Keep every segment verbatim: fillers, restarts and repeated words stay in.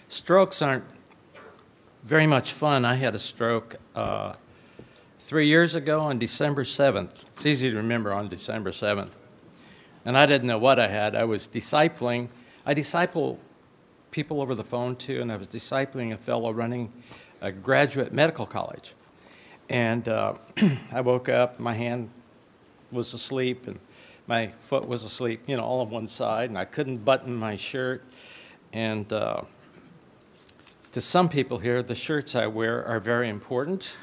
Strokes aren't very much fun. I had a stroke uh, three years ago on December seventh. It's easy to remember on December seventh. And I didn't know what I had. I was discipling. I disciple people over the phone, too, and I was discipling a fellow running a graduate medical college. And uh, I woke up, my hand was asleep, and my foot was asleep, you know, all on one side, and I couldn't button my shirt. And uh, to some people here, the shirts I wear are very important.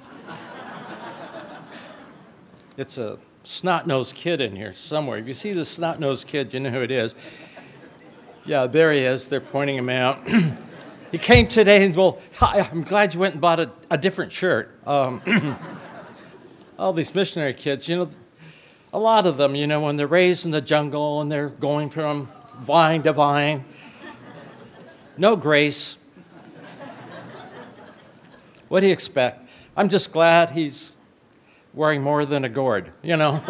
It's a snot-nosed kid in here somewhere. If you see the snot-nosed kid, you know who it is. Yeah, there he is. They're pointing him out. He came today and, well, hi, I'm glad you went and bought a, a different shirt. Um, all these missionary kids, you know, a lot of them, you know, when they're raised in the jungle and they're going from vine to vine, no grace. What do you expect? I'm just glad he's wearing more than a gourd, you know.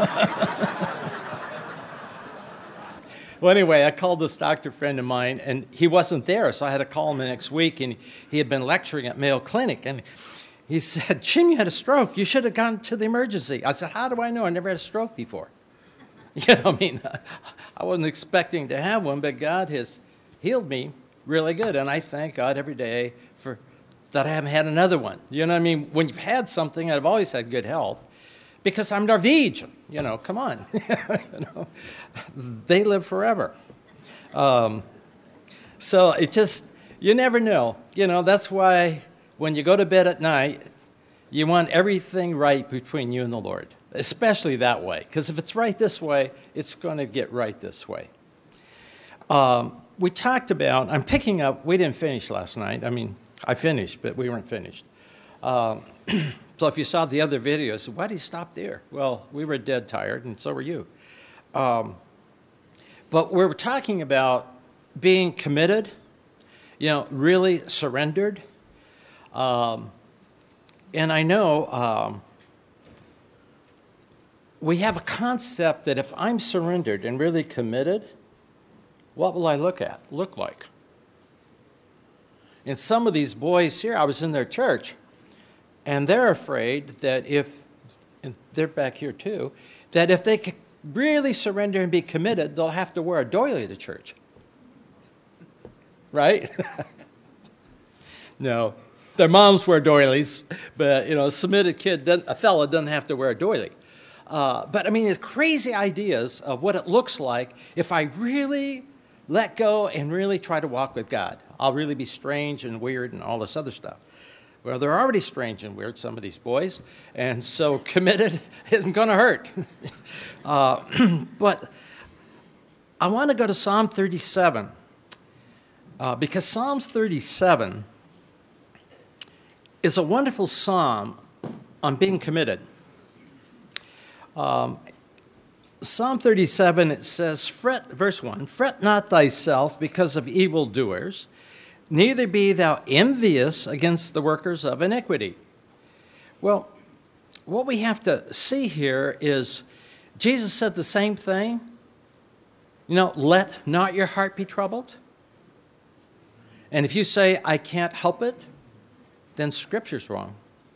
Well, anyway, I called this doctor friend of mine, and he wasn't there, so I had to call him the next week, and he had been lecturing at Mayo Clinic, and he said, Jim, you had a stroke. You should have gone to the emergency. I said, how do I know? I never had a stroke before. You know, I mean, I wasn't expecting to have one, but God has healed me really good, and I thank God every day for that I haven't had another one. You know what I mean? When you've had something, I've always had good health. Because I'm Norwegian, you know, come on. you know, they live forever. Um, so it just, you never know. You know, that's why when you go to bed at night, you want everything right between you and the Lord, especially that way. Because if it's right this way, it's going to get right this way. Um, we talked about, I'm picking up, we didn't finish last night. I mean, I finished, but we weren't finished. Um, So if you saw the other videos, why did he stop there? Well, we were dead tired, and so were you. Um, but we were talking about being committed, you know, really surrendered. Um, and I know um, we have a concept that if I'm surrendered and really committed, what will I look at, look like? And some of these boys here, I was in their church, and they're afraid that if, and they're back here too, that if they could really surrender and be committed, they'll have to wear a doily to church. Right? No. Their moms wear doilies, but, you know, a submitted kid, a fella doesn't have to wear a doily. Uh, but, I mean, it's crazy ideas of what it looks like if I really let go and really try to walk with God. I'll really be strange and weird and all this other stuff. Well, they're already strange and weird, some of these boys, and so committed isn't going to hurt. uh, but I want to go to Psalm thirty-seven, uh, because Psalms thirty-seven is a wonderful psalm on being committed. Um, Psalm thirty-seven, it says, "Fret," verse one, "Fret not thyself because of evildoers, neither be thou envious against the workers of iniquity." Well, what we have to see here is Jesus said the same thing. You know, let not your heart be troubled. And if you say, I can't help it, then Scripture's wrong.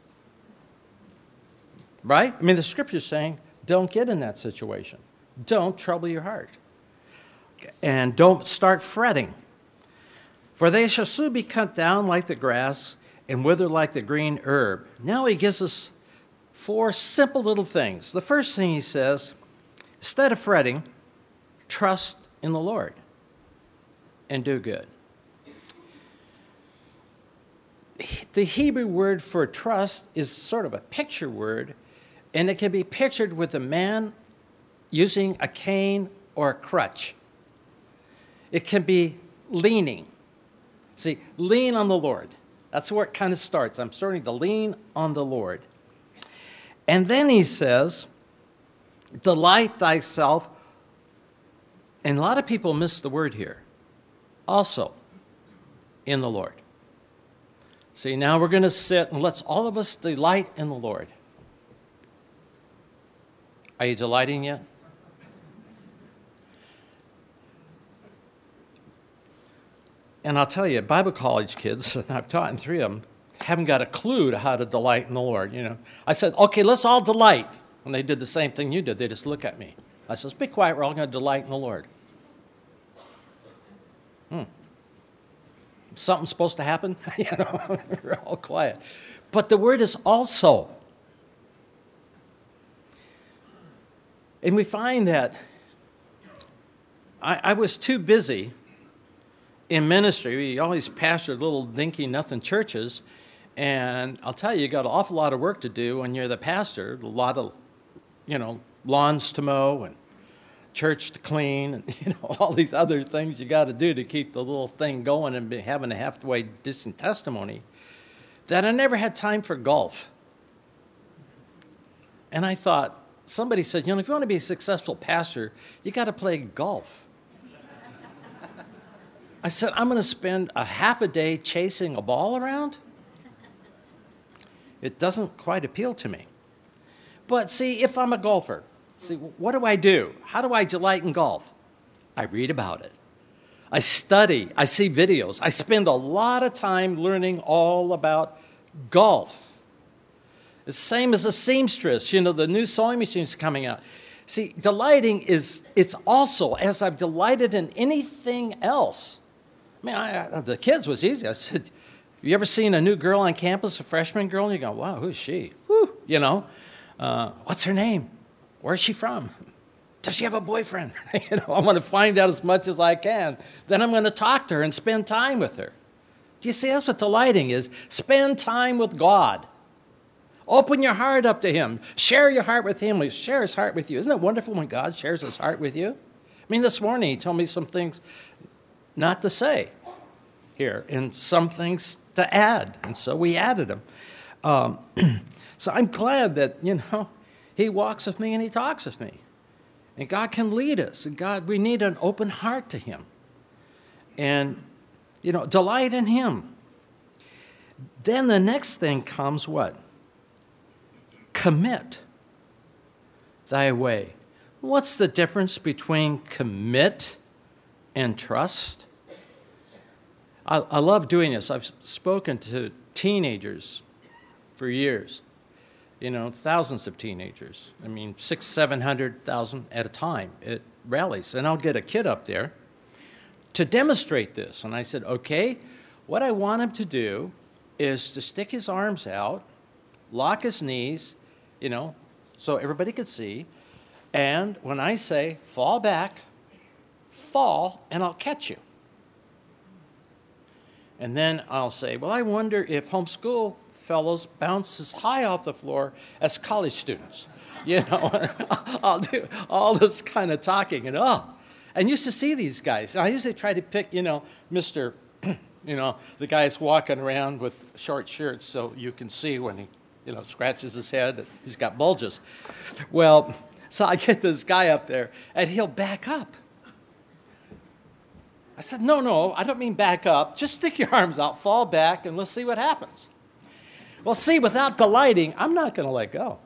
Right? I mean, the Scripture's saying, don't get in that situation. Don't trouble your heart. And don't start fretting. For they shall soon be cut down like the grass and wither like the green herb. Now he gives us four simple little things. The first thing he says, instead of fretting, trust in the Lord and do good. The Hebrew word for trust is sort of a picture word, and it can be pictured with a man using a cane or a crutch. It can be leaning. See, lean on the Lord. That's where it kind of starts. I'm starting to lean on the Lord. And then he says, delight thyself. And a lot of people miss the word here. Also, in the Lord. See, now we're going to sit and let's all of us delight in the Lord. Are you delighting yet? And I'll tell you, Bible college kids, and I've taught in three of them, haven't got a clue to how to delight in the Lord. You know, I said, okay, let's all delight. And they did the same thing you did. They just look at me. I said, be quiet. We're all going to delight in the Lord. Hmm. Something's supposed to happen? You know, we're all quiet. But the word is also. And we find that I, I was too busy in ministry. We always pastored little dinky nothing churches. And I'll tell you, you got an awful lot of work to do when you're the pastor. A lot of, you know, lawns to mow and church to clean and, you know, all these other things you got to do to keep the little thing going and be having a halfway distant testimony, that I never had time for golf. And I thought, somebody said, you know, if you want to be a successful pastor, you got to play golf. I said, I'm going to spend a half a day chasing a ball around? It doesn't quite appeal to me. But see, if I'm a golfer, see, what do I do? How do I delight in golf? I read about it. I study. I see videos. I spend a lot of time learning all about golf. It's the same as a seamstress. You know, the new sewing machine's coming out. See, delighting is, it's also, as I've delighted in anything else. I mean, I, the kids was easy. I said, have you ever seen a new girl on campus, a freshman girl? And you go, wow, who's she? Whew, you know, uh, what's her name? Where's she from? Does she have a boyfriend? You know, I want to find out as much as I can. Then I'm going to talk to her and spend time with her. Do you see? That's what delighting is. Spend time with God. Open your heart up to him. Share your heart with him. Share his heart with you. Isn't it wonderful when God shares his heart with you? I mean, this morning he told me some things not to say here and some things to add. And so we added them. Um, so I'm glad that, you know, he walks with me and he talks with me. And God can lead us. And God, we need an open heart to him. And, you know, delight in him. Then the next thing comes what? Commit thy way. What's the difference between commit and trust? I, I love doing this. I've spoken to teenagers for years. You know, thousands of teenagers. I mean, six, seven hundred thousand at a time at rallies. And I'll get a kid up there to demonstrate this. And I said, okay, what I want him to do is to stick his arms out, lock his knees, you know, so everybody could see. And when I say, fall back, fall, and I'll catch you. And then I'll say, well, I wonder if homeschool fellows bounce as high off the floor as college students. You know, I'll do all this kind of talking. And, oh, and used to see these guys. I usually try to pick, you know, Mister, you know, the guy's walking around with short shirts so you can see when he, you know, scratches his head, he's got bulges. Well, so I get this guy up there, and he'll back up. I said, no, no, I don't mean back up. Just stick your arms out, fall back, and let's see what happens. Well, see, without delighting, I'm not going to let go.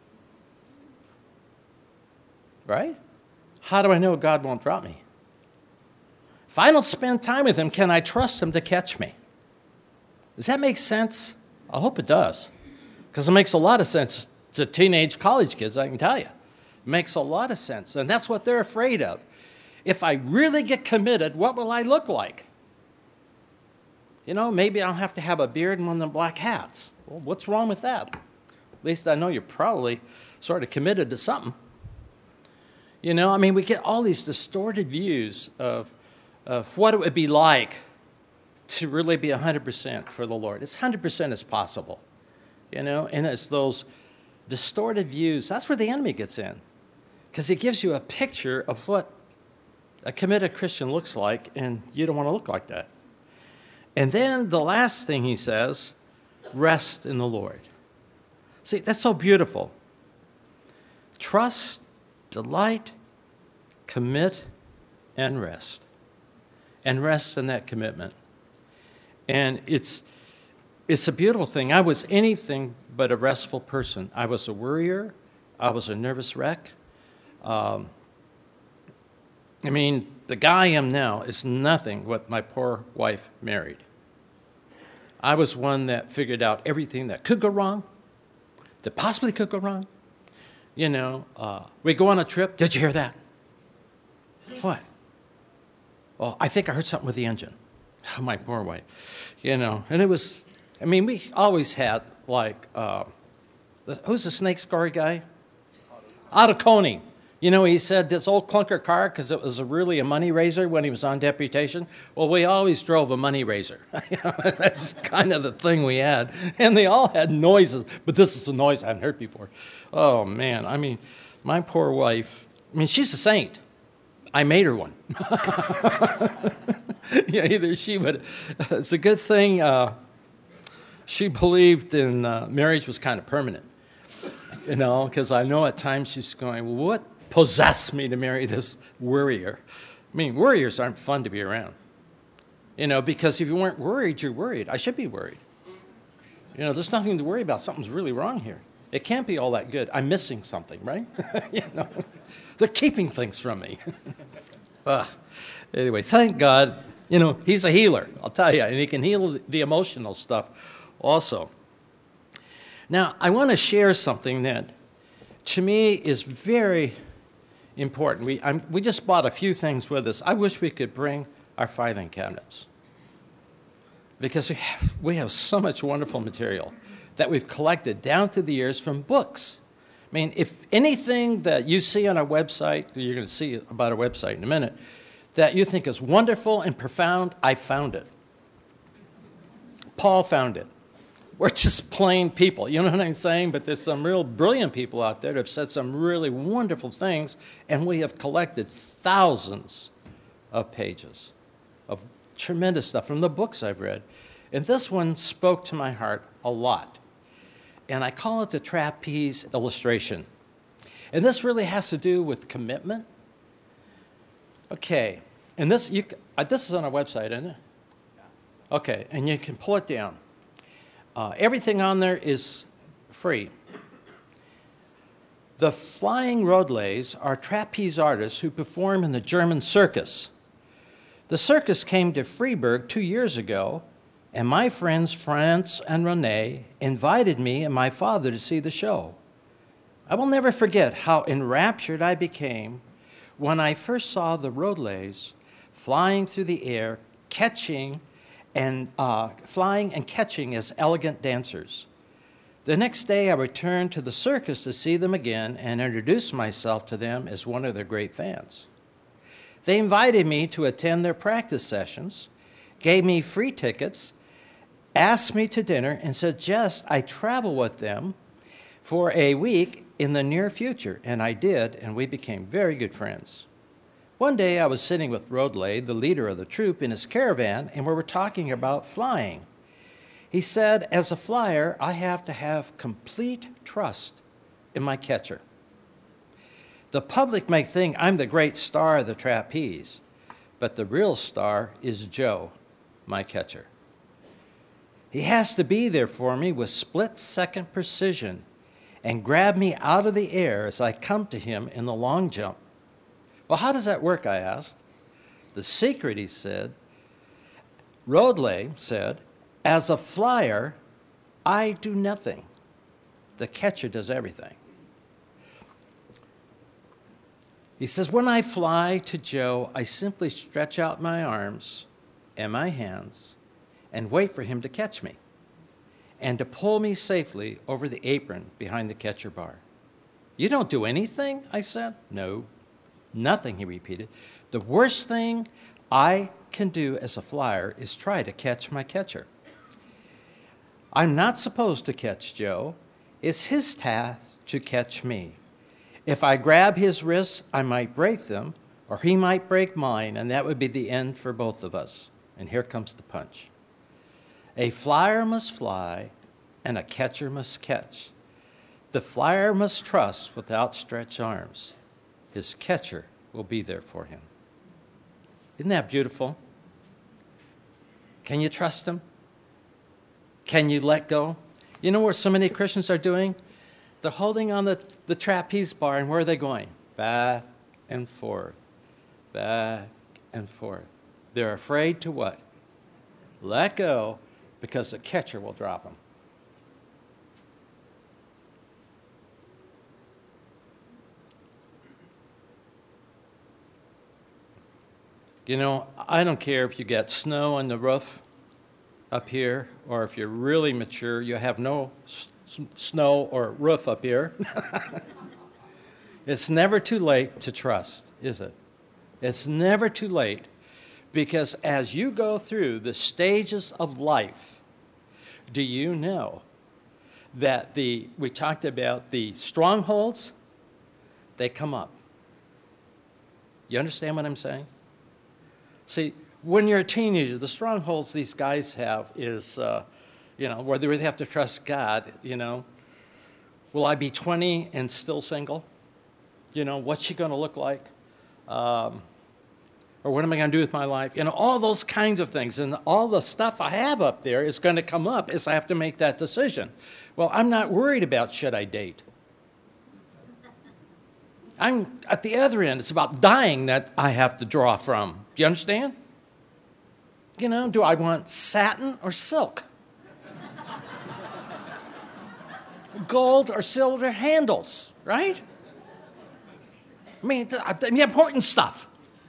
Right? How do I know God won't drop me? If I don't spend time with him, can I trust him to catch me? Does that make sense? I hope it does. Because it makes a lot of sense to teenage college kids, I can tell you. It makes a lot of sense. And that's what they're afraid of. If I really get committed, what will I look like? You know, maybe I'll have to have a beard and one of them black hats. Well, what's wrong with that? At least I know you're probably sort of committed to something. You know, I mean, we get all these distorted views of, of what it would be like to really be one hundred percent for the Lord. It's one hundred percent as possible. You know, and it's those distorted views. That's where the enemy gets in. Because it gives you a picture of what a committed Christian looks like, and you don't want to look like that. And then the last thing he says, rest in the Lord. See, that's so beautiful. Trust, delight, commit, and rest. And rest in that commitment. And it's it's a beautiful thing. I was anything but a restful person. I was a worrier. I was a nervous wreck. Um, I mean, the guy I am now is nothing what my poor wife married. I was one that figured out everything that could go wrong, that possibly could go wrong. You know, uh, we go on a trip. Did you hear that? What? Well, I think I heard something with the engine. Oh, my poor wife. You know, and it was, I mean, we always had, like, uh, the, who's the snake story guy? Otto Koning. You know, he said this old clunker car, because it was a really a money raiser when he was on deputation. Well, we always drove a money raiser. That's kind of the thing we had. And they all had noises, but this is a noise I hadn't heard before. Oh, man. I mean, my poor wife, I mean, she's a saint. I made her one. Yeah, either she would. It's a good thing uh, she believed in uh, marriage was kind of permanent. You know, because I know at times she's going, well, what possessed me to marry this worrier? I mean, worriers aren't fun to be around. You know, because if you weren't worried, you're worried. I should be worried. You know, there's nothing to worry about. Something's really wrong here. It can't be all that good. I'm missing something, right? You know, they're keeping things from me. uh, anyway, thank God, you know, he's a healer, I'll tell you, and he can heal the emotional stuff also. Now, I want to share something that, to me, is very important. We, I'm, we just bought a few things with us. I wish we could bring our filing cabinets, because we have, we have so much wonderful material that we've collected down through the years from books. I mean, if anything that you see on our website, you're going to see about our website in a minute, that you think is wonderful and profound, I found it. Paul found it. We're just plain people, you know what I'm saying? But there's some real brilliant people out there that have said some really wonderful things, and we have collected thousands of pages of tremendous stuff from the books I've read. And this one spoke to my heart a lot. And I call it the trapeze illustration. And this really has to do with commitment. Okay, and this, you, uh, this is on our website, isn't it? Okay, and you can pull it down. Uh, everything on there is free. The Flying Roadleys are trapeze artists who perform in the German circus. The circus came to Freiburg two years ago, and my friends Franz and Renee invited me and my father to see the show. I will never forget how enraptured I became when I first saw the Roadleys flying through the air, catching and uh, flying and catching as elegant dancers. The next day, I returned to the circus to see them again and introduced myself to them as one of their great fans. They invited me to attend their practice sessions, gave me free tickets, asked me to dinner, and suggest I travel with them for a week in the near future. And I did, and we became very good friends. One day I was sitting with Rodelay, the leader of the troupe, in his caravan, and we were talking about flying. He said, as a flyer, I have to have complete trust in my catcher. The public may think I'm the great star of the trapeze, but the real star is Joe, my catcher. He has to be there for me with split-second precision and grab me out of the air as I come to him in the long jump. Well, how does that work, I asked. The secret, he said, Rodelay said, as a flyer, I do nothing. The catcher does everything. He says, when I fly to Joe, I simply stretch out my arms and my hands and wait for him to catch me and to pull me safely over the apron behind the catcher bar. You don't do anything, I said. No. Nothing, he repeated. The worst thing I can do as a flyer is try to catch my catcher. I'm not supposed to catch Joe. It's his task to catch me. If I grab his wrists, I might break them, or he might break mine, and that would be the end for both of us. And here comes the punch. A flyer must fly, and a catcher must catch. The flyer must trust with outstretched arms. His catcher will be there for him. Isn't that beautiful? Can you trust him? Can you let go? You know what so many Christians are doing? They're holding on the, the trapeze bar, and where are they going? Back and forth, back and forth. They're afraid to what? Let go, because the catcher will drop them. You know, I don't care if you get snow on the roof up here, or if you're really mature, you have no s- snow or roof up here. It's never too late to trust, is it? It's never too late, because as you go through the stages of life, do you know that the, we talked about the strongholds, they come up. You understand what I'm saying? See, when you're a teenager, the strongholds these guys have is, uh, you know, whether they have to trust God, you know. Will I be twenty and still single? You know, what's she going to look like? Um, or what am I going to do with my life? You know, all those kinds of things. And all the stuff I have up there is going to come up as I have to make that decision. Well, I'm not worried about should I date. I'm at the other end. It's about dying that I have to draw from. Do you understand? You know, do I want satin or silk? Gold or silver handles, right? I mean, the important stuff.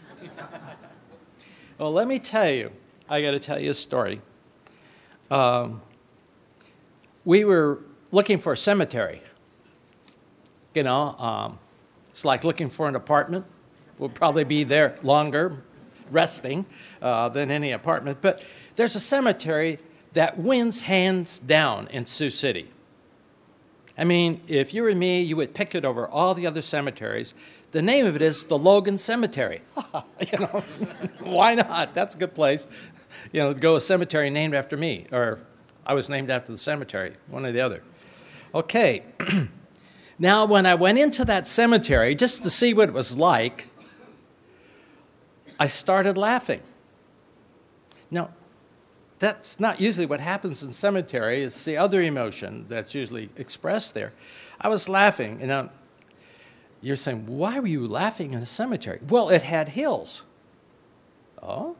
Well, let me tell you, I got to tell you a story. Um, we were looking for a cemetery. You know, um, it's like looking for an apartment. We'll probably be there longer, resting, uh, than any apartment. But there's a cemetery that wins hands down in Sioux City. I mean, if you were me, you would pick it over all the other cemeteries. The name of it is the Logan Cemetery. You know, why not? That's a good place. You know, to go a cemetery named after me, or I was named after the cemetery, one or the other. Okay. Now, when I went into that cemetery just to see what it was like, I started laughing. Now, that's not usually what happens in cemetery. It's the other emotion that's usually expressed there. I was laughing, and now you're saying, why were you laughing in a cemetery? Well, it had hills. Oh?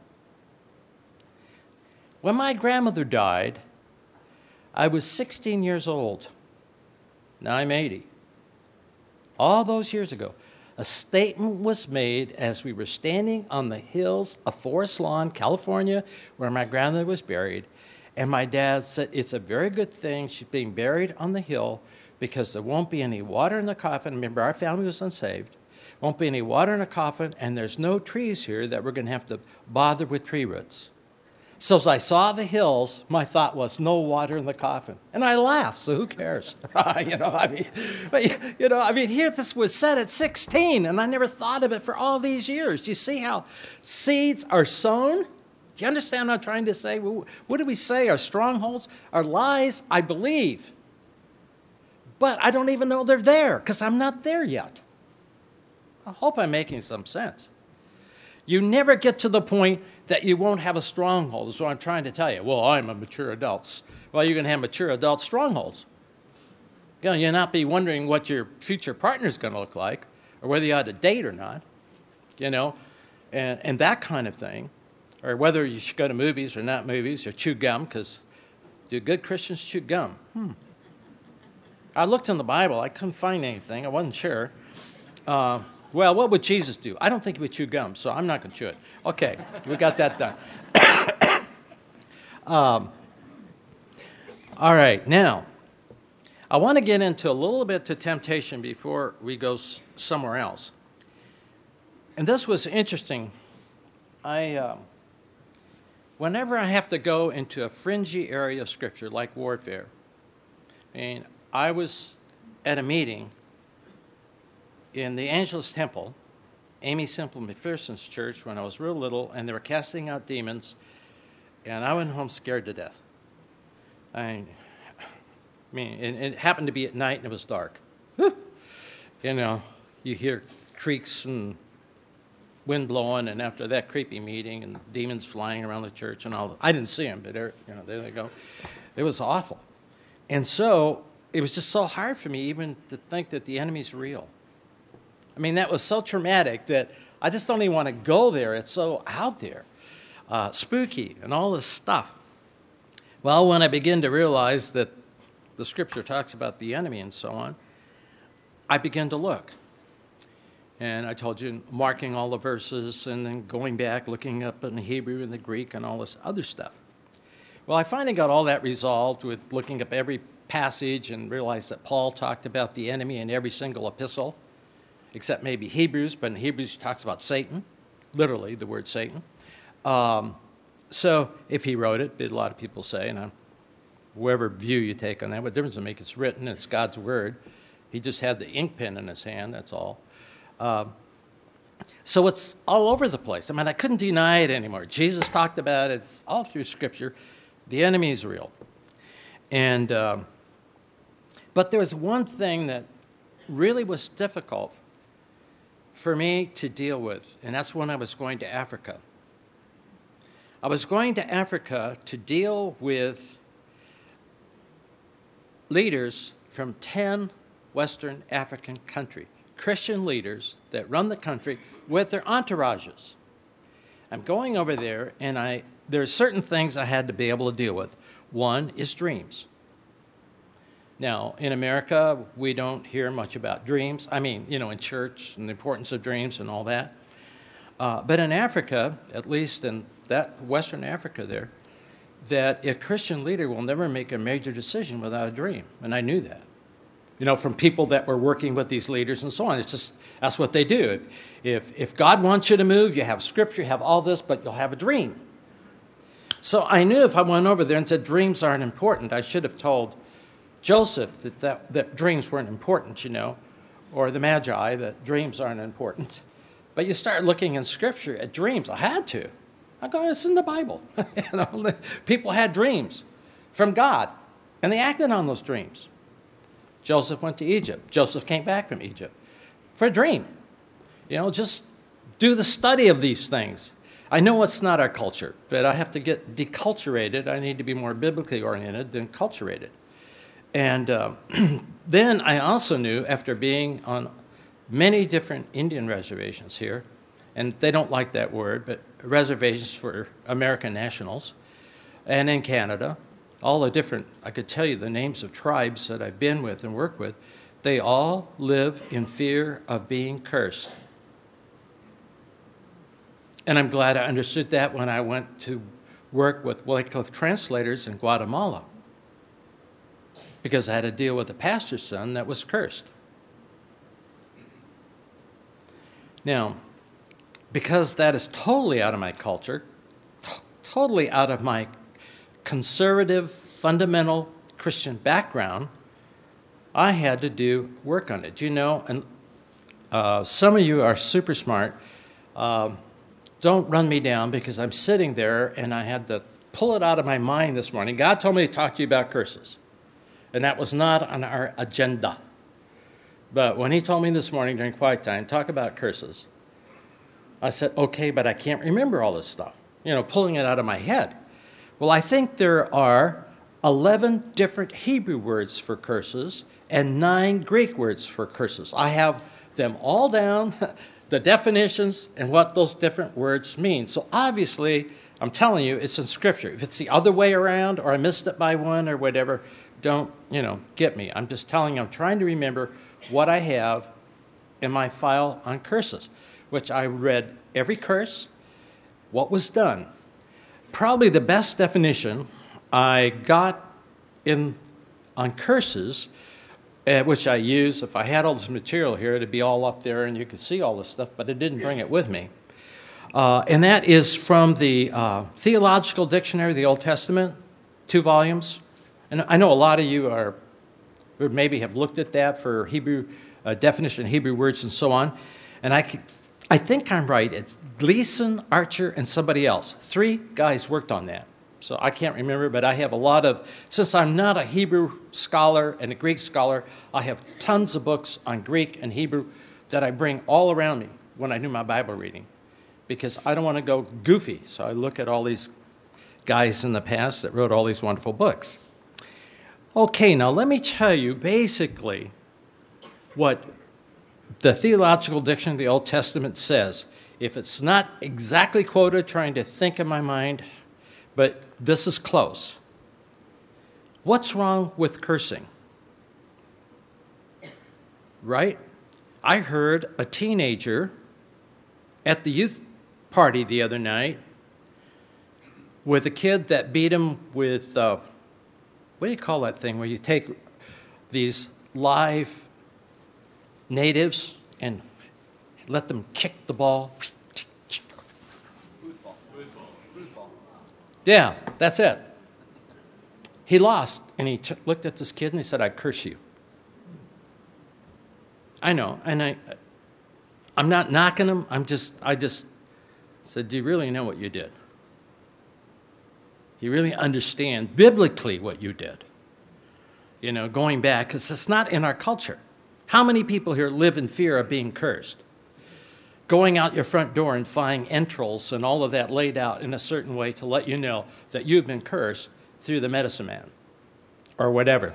When my grandmother died, I was sixteen years old. Now I'm eighty. All those years ago, a statement was made as we were standing on the hills of Forest Lawn, California, where my grandmother was buried. And my dad said, it's a very good thing she's being buried on the hill because there won't be any water in the coffin. Remember, our family was unsaved. Won't be any water in the coffin, and there's no trees here that we're going to have to bother with tree roots. So as I saw the hills, my thought was, no water in the coffin. And I laughed, so who cares? you know, I mean, but, you know, I mean, here this was said at sixteen, and I never thought of it for all these years. Do you see how seeds are sown? Do you understand what I'm trying to say? What do we say? Our strongholds, our lies, I believe. But I don't even know they're there, because I'm not there yet. I hope I'm making some sense. You never get to the point that you won't have a stronghold, is what I'm trying to tell you. Well, I'm a mature adult. Well, you're going to have mature adult strongholds. You know, you'll not be wondering what your future partner is going to look like, or whether you ought to date or not, you know, and, and that kind of thing, or whether you should go to movies or not movies, or chew gum, because do good Christians chew gum? Hmm. I looked in the Bible. I couldn't find anything. I wasn't sure. Uh, Well, what would Jesus do? I don't think he would chew gum, so I'm not going to chew it. Okay, we got that done. um, all right, now, I want to get into a little bit to temptation before we go s- somewhere else. And this was interesting. I, um, whenever I have to go into a fringy area of Scripture, like warfare, and I was at a meeting in the Angelus Temple, Amy Semple McPherson's church, when I was real little, and they were casting out demons, and I went home scared to death. I mean, it, it happened to be at night, and it was dark. Whew. You know, you hear creaks and wind blowing, and after that creepy meeting, and demons flying around the church and all that. I didn't see them, but there, you know, there they go. It was awful. And so it was just so hard for me even to think that the enemy's real. I mean, that was so traumatic that I just don't even want to go there. It's so out there, uh, spooky, and all this stuff. Well, when I begin to realize that the Scripture talks about the enemy and so on, I begin to look. And I told you, marking all the verses and then going back, looking up in the Hebrew and the Greek and all this other stuff. Well, I finally got all that resolved with looking up every passage and realized that Paul talked about the enemy in every single epistle, except maybe Hebrews, but in Hebrews he talks about Satan, literally the word Satan. Um, so if he wrote it, a lot of people say, and I'm, whatever view you take on that, what difference does it make? It's written, it's God's word. He just had the ink pen in his hand, that's all. Uh, so it's all over the place. I mean, I couldn't deny it anymore. Jesus talked about it. It's all through Scripture. The enemy is real. And, um, but there was one thing that really was difficult for me to deal with, and that's when I was going to Africa. I was going to Africa to deal with leaders from ten Western African countries. Christian leaders that run the country with their entourages. I'm going over there, and I there are certain things I had to be able to deal with. One is dreams. Now, in America, we don't hear much about dreams. I mean, you know, in church and the importance of dreams and all that. Uh, but in Africa, at least in that Western Africa there, that a Christian leader will never make a major decision without a dream, and I knew that. You know, from people that were working with these leaders and so on. It's just, that's what they do. If, if, if God wants you to move, you have Scripture, you have all this, but you'll have a dream. So I knew if I went over there and said dreams aren't important, I should have told Joseph that, that, that dreams weren't important, you know, or the Magi that dreams aren't important. But you start looking in Scripture at dreams. I had to. I go, it's in the Bible. You know, people had dreams from God, and they acted on those dreams. Joseph went to Egypt. Joseph came back from Egypt for a dream. You know, just do the study of these things. I know it's not our culture, but I have to get deculturated. I need to be more biblically oriented than culturated. And uh, then I also knew, after being on many different Indian reservations here, and they don't like that word, but reservations for American nationals, and in Canada, all the different, I could tell you the names of tribes that I've been with and worked with, they all live in fear of being cursed. And I'm glad I understood that when I went to work with Wycliffe translators in Guatemala, because I had to deal with a pastor's son that was cursed. Now, because that is totally out of my culture, t- totally out of my conservative, fundamental Christian background, I had to do work on it. You know, and uh, some of you are super smart. Uh, don't run me down because I'm sitting there and I had to pull it out of my mind this morning. God told me to talk to you about curses, and that was not on our agenda. But when he told me this morning during quiet time, talk about curses, I said, okay, but I can't remember all this stuff, you know, pulling it out of my head. Well, I think there are eleven different Hebrew words for curses and nine Greek words for curses. I have them all down, the definitions and what those different words mean. So obviously, I'm telling you, it's in Scripture. If it's the other way around or I missed it by one or whatever, don't, you know, get me. I'm just telling you, I'm trying to remember what I have in my file on curses, which I read every curse, what was done. Probably the best definition I got in on curses, uh, which I use. If I had all this material here, it'd be all up there and you could see all this stuff, but I didn't bring it with me. Uh, and that is from the uh, Theological Dictionary of the Old Testament, two volumes. And I know a lot of you are, or maybe have looked at that for Hebrew uh, definition, Hebrew words and so on. And I could, I think I'm right. It's Gleason, Archer, and somebody else. Three guys worked on that. So I can't remember, but I have a lot of, since I'm not a Hebrew scholar and a Greek scholar, I have tons of books on Greek and Hebrew that I bring all around me when I do my Bible reading, because I don't want to go goofy. So I look at all these guys in the past that wrote all these wonderful books. Okay, now let me tell you basically what the Theological Dictionary of the Old Testament says. If it's not exactly quoted, trying to think in my mind, but this is close. What's wrong with cursing? Right? I heard a teenager at the youth party the other night with a kid that beat him with, uh, what do you call that thing, where you take these live natives and let them kick the ball? Yeah, that's it. He lost, and he t- looked at this kid and he said, "I curse you." I know, and I, I'm not knocking him. I'm just, I just said, "Do you really know what you did? Do you really understand biblically what you did?" You know, going back, because it's not in our culture. How many people here live in fear of being cursed? Going out your front door and finding entrails and all of that laid out in a certain way to let you know that you've been cursed through the medicine man or whatever.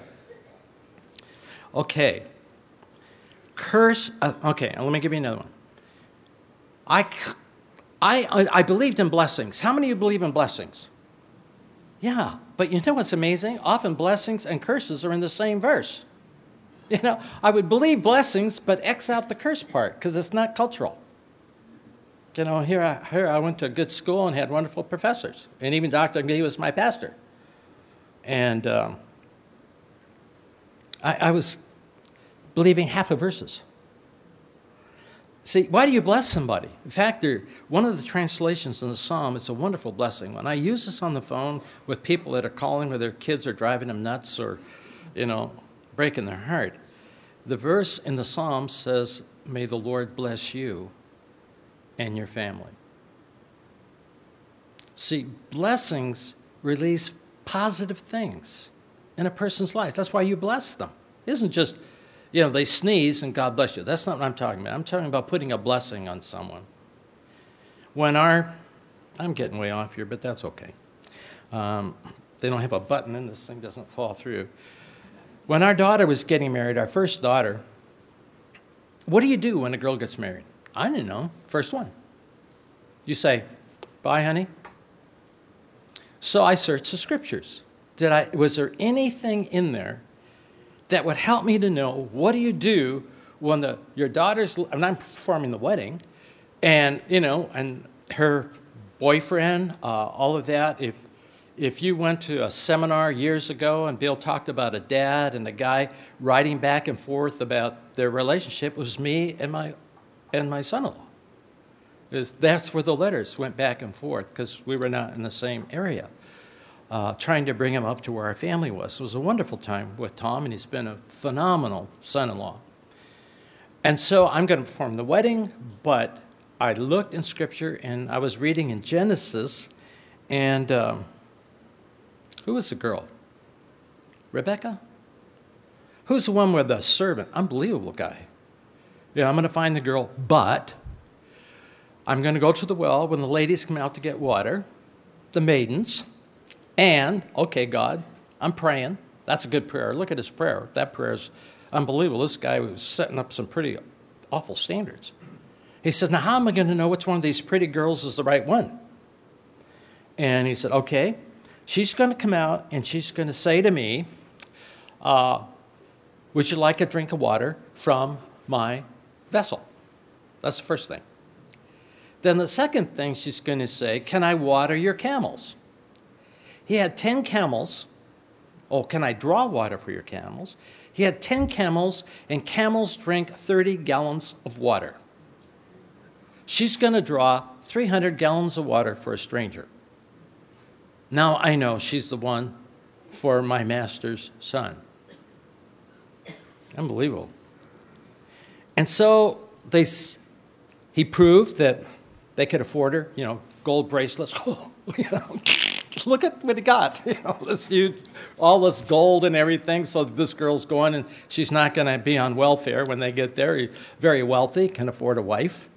Okay. Curse, uh, okay, let me give you another one. I, I, I believed in blessings. How many of you believe in blessings? Yeah, but you know what's amazing? Often blessings and curses are in the same verse. You know, I would believe blessings, but X out the curse part because it's not cultural. You know, here I, here I went to a good school and had wonderful professors. And even Doctor McGee was my pastor. And um, I, I was believing half of verses. See, why do you bless somebody? In fact, there, one of the translations in the Psalm is a wonderful blessing. When I use this on the phone with people that are calling where their kids are driving them nuts or, you know, breaking their heart, the verse in the Psalm says, "May the Lord bless you and your family." See, blessings release positive things in a person's life. That's why you bless them. It isn't just, you know, they sneeze and God bless you. That's not what I'm talking about. I'm talking about putting a blessing on someone. When our, I'm getting way off here, but that's okay. Um, they don't have a button and this thing doesn't fall through. When our daughter was getting married, our first daughter, what do you do when a girl gets married? I didn't know. First one. You say, "Bye, honey." So I searched the scriptures. Did I? Was there anything in there that would help me to know what do you do when the your daughter's? And I'm performing the wedding, and you know, and her boyfriend, uh, all of that. If if you went to a seminar years ago and Bill talked about a dad and a guy writing back and forth about their relationship, it was me and my and my son-in-law. Is that's where the letters went back and forth because we were not in the same area, uh, trying to bring him up to where our family was. It was a wonderful time with Tom, and he's been a phenomenal son-in-law. And so I'm going to perform the wedding, but I looked in Scripture, and I was reading in Genesis, and um, who was the girl? Rebecca? Who's the one with the servant? Unbelievable guy. Yeah, I'm going to find the girl, but I'm going to go to the well when the ladies come out to get water, the maidens, and, okay, God, I'm praying. That's a good prayer. Look at his prayer. That prayer is unbelievable. This guy was setting up some pretty awful standards. He said, "Now, how am I going to know which one of these pretty girls is the right one?" And he said, "Okay, she's going to come out, and she's going to say to me, uh, would you like a drink of water from my vessel?" That's the first thing. Then the second thing she's going to say, "Can I water your camels?" He had ten camels. Oh, can I draw water for your camels? He had ten camels, and camels drink thirty gallons of water. She's going to draw three hundred gallons of water for a stranger. Now I know she's the one for my master's son. Unbelievable. And so they, he proved that they could afford her, you know, gold bracelets. Oh, you know, look at what he got. You know, this huge, all this gold and everything. So this girl's going, and she's not going to be on welfare when they get there. He's very wealthy, can afford a wife.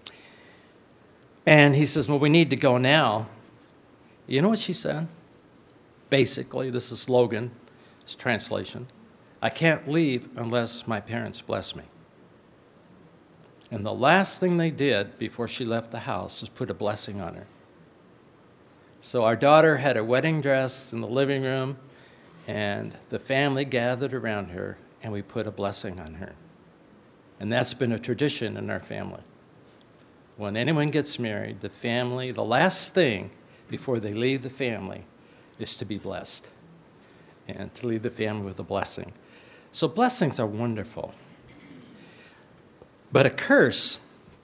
And he says, "Well, we need to go now." You know what she said? Basically, this is Logan's translation. "I can't leave unless my parents bless me." And the last thing they did before she left the house was put a blessing on her. So our daughter had her wedding dress in the living room, and the family gathered around her, and we put a blessing on her. And that's been a tradition in our family. When anyone gets married, the family, the last thing before they leave the family is to be blessed and to leave the family with a blessing. So blessings are wonderful. But a curse,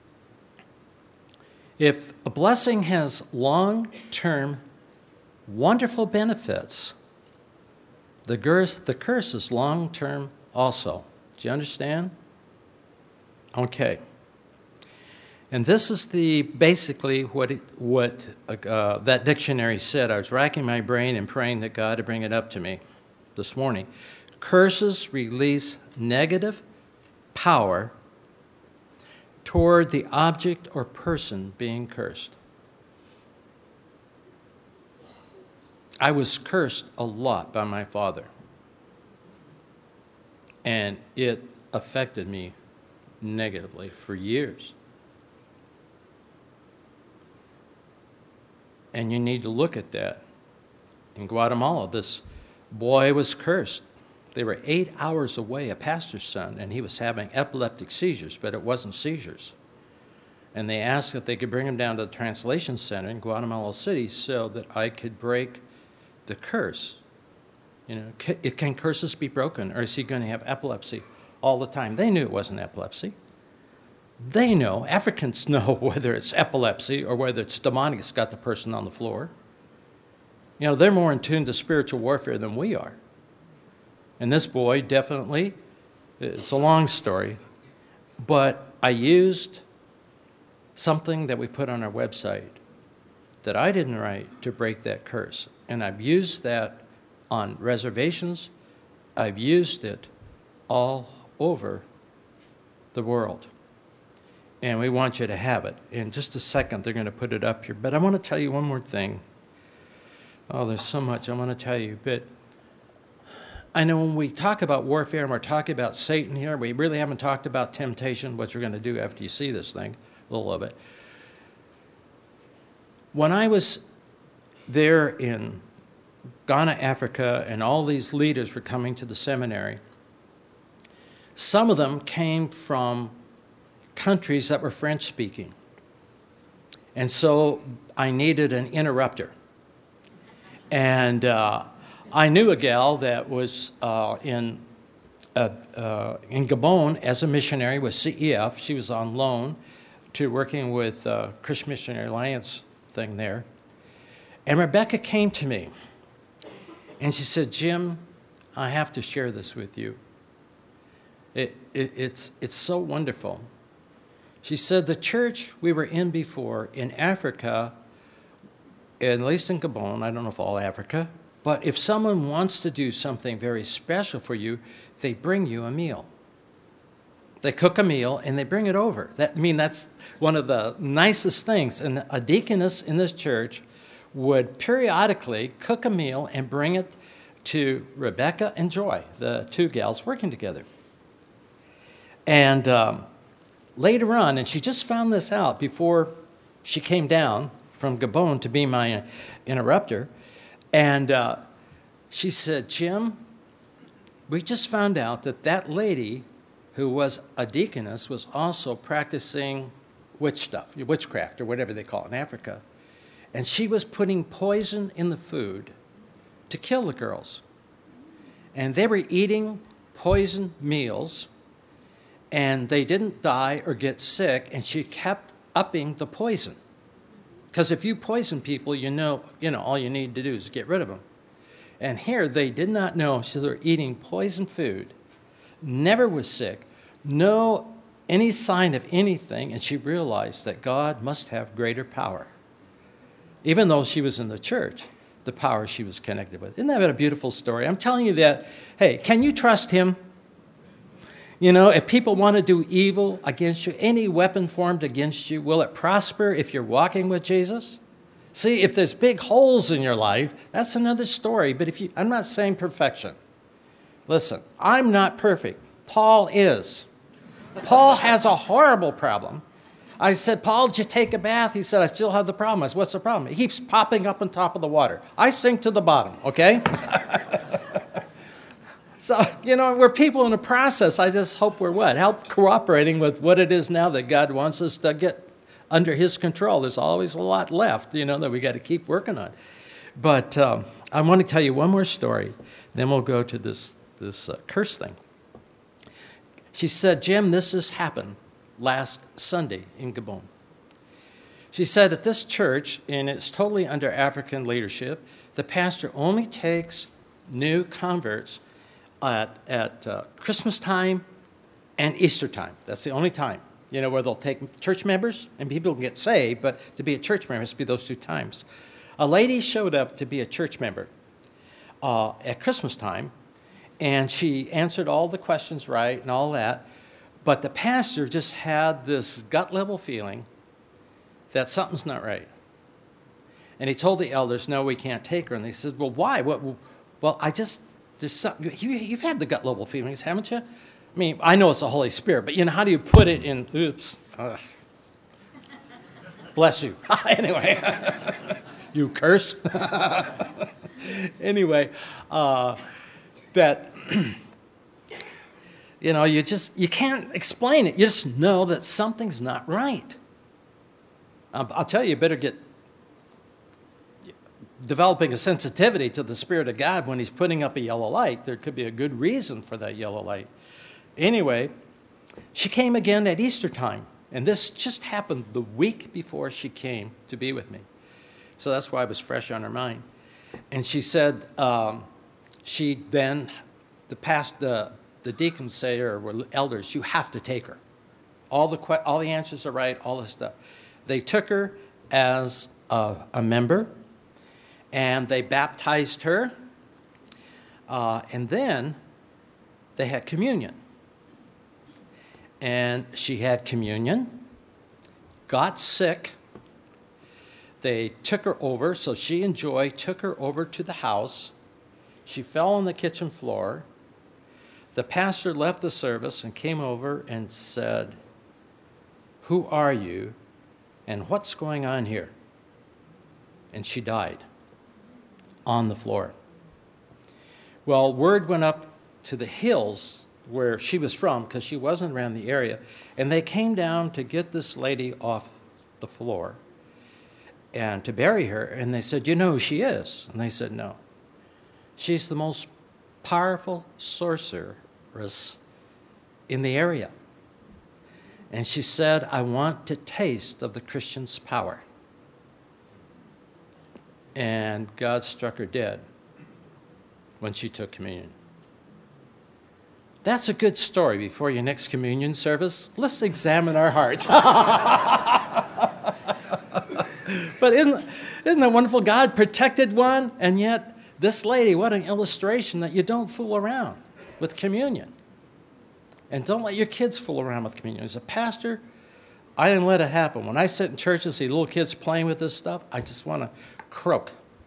if a blessing has long-term wonderful benefits, the curse, the curse is long-term also. Do you understand? Okay. And this is the basically what it, what uh, that dictionary said. I was racking my brain and praying that God would bring it up to me this morning. Curses release negative power toward the object or person being cursed. I was cursed a lot by my father, and it affected me negatively for years. And you need to look at that. In Guatemala, this boy was cursed. They were eight hours away, a pastor's son, and he was having epileptic seizures, but it wasn't seizures. And they asked if they could bring him down to the translation center in Guatemala City so that I could break the curse. You know, can, can curses be broken, or is he going to have epilepsy all the time? They knew it wasn't epilepsy. They know, Africans know whether it's epilepsy or whether it's demonic that's got the person on the floor. You know, they're more in tune to spiritual warfare than we are. And this boy definitely, it's a long story, but I used something that we put on our website that I didn't write to break that curse. And I've used that on reservations. I've used it all over the world. And we want you to have it. In just a second, they're going to put it up here. But I want to tell you one more thing. Oh, there's so much I want to tell you. But I know when we talk about warfare and we're talking about Satan here, we really haven't talked about temptation, what you're going to do after you see this thing, a little of it. When I was there in Ghana, Africa, and all these leaders were coming to the seminary, some of them came from countries that were French-speaking. And so I needed an interrupter. And uh, I knew a gal that was uh, in, uh, uh, in Gabon as a missionary with C E F. She was on loan to working with uh, Christian Missionary Alliance thing there. And Rebecca came to me, and she said, Jim, I have to share this with you. It, it, it's, it's so wonderful. She said, the church we were in before in Africa, at least in Gabon, I don't know if all Africa, but if someone wants to do something very special for you, they bring you a meal. They cook a meal and they bring it over. That, I mean, that's one of the nicest things. And a deaconess in this church would periodically cook a meal and bring it to Rebecca and Joy, the two gals working together. And um, later on, and she just found this out before she came down from Gabon to be my interrupter, and uh, she said, Jim, we just found out that that lady who was a deaconess was also practicing witch stuff, witchcraft or whatever they call it in Africa, and she was putting poison in the food to kill the girls. And they were eating poison meals, and they didn't die or get sick, and she kept upping the poison. Because if you poison people, you know, you know, all you need to do is get rid of them. And here, they did not know. So they were eating poison food, never was sick, no any sign of anything, and she realized that God must have greater power. Even though she was in the church, the power she was connected with. Isn't that a beautiful story? I'm telling you that, hey, can you trust him? You know, if people want to do evil against you, any weapon formed against you, will it prosper if you're walking with Jesus? See, if there's big holes in your life, that's another story. But if you, I'm not saying perfection. Listen, I'm not perfect. Paul is. Paul has a horrible problem. I said, Paul, did you take a bath? He said, I still have the problem. I said, what's the problem? He keeps popping up on top of the water. I sink to the bottom, okay? So, you know, we're people in the process. I just hope we're what? Help cooperating with what it is now that God wants us to get under his control. There's always a lot left, you know, that we got to keep working on. But um, I want to tell you one more story. Then we'll go to this, this uh, curse thing. She said, Jim, this has happened last Sunday in Gabon. She said at this church, and it's totally under African leadership, the pastor only takes new converts at, at uh, Christmas time and Easter time. That's the only time, you know, where they'll take church members and people can get saved, but to be a church member has to be those two times. A lady showed up to be a church member uh, at Christmas time, and she answered all the questions right and all that, but the pastor just had this gut-level feeling that something's not right. And he told the elders, no, we can't take her. And they said, well, why? What? Well, I just, there's something, you, you've had the gut-level feelings, haven't you? I mean, I know it's the Holy Spirit, but, you know, how do you put it in, oops, uh, bless you. Anyway, you curse. Anyway, uh, that, you know, you just, you can't explain it. You just know that something's not right. Um, I'll tell you, you better get developing a sensitivity to the Spirit of God when he's putting up a yellow light. There could be a good reason for that yellow light. Anyway, she came again at Easter time, and this just happened the week before she came to be with me. So that's why it was fresh on her mind. And she said, um, she then, the past, the, the deacons say, or were elders, you have to take her. All the, que- all the answers are right, all this stuff. They took her as a, a member, and they baptized her, uh, and then they had communion. And she had communion, got sick. They took her over, so she and Joy took her over to the house. She fell on the kitchen floor. The pastor left the service and came over and said, who are you and what's going on here? And she died on the floor. Well, word went up to the hills where she was from, because she wasn't around the area, and they came down to get this lady off the floor and to bury her, and they said, you know who she is? And they said, no. She's the most powerful sorceress in the area. And she said, I want to taste of the Christian's power. And God struck her dead when she took communion. That's a good story before your next communion service. Let's examine our hearts. But isn't, isn't that wonderful? God protected one, and yet this lady, what an illustration that you don't fool around with communion. And don't let your kids fool around with communion. As a pastor, I didn't let it happen. When I sit in church and see little kids playing with this stuff, I just want to croak.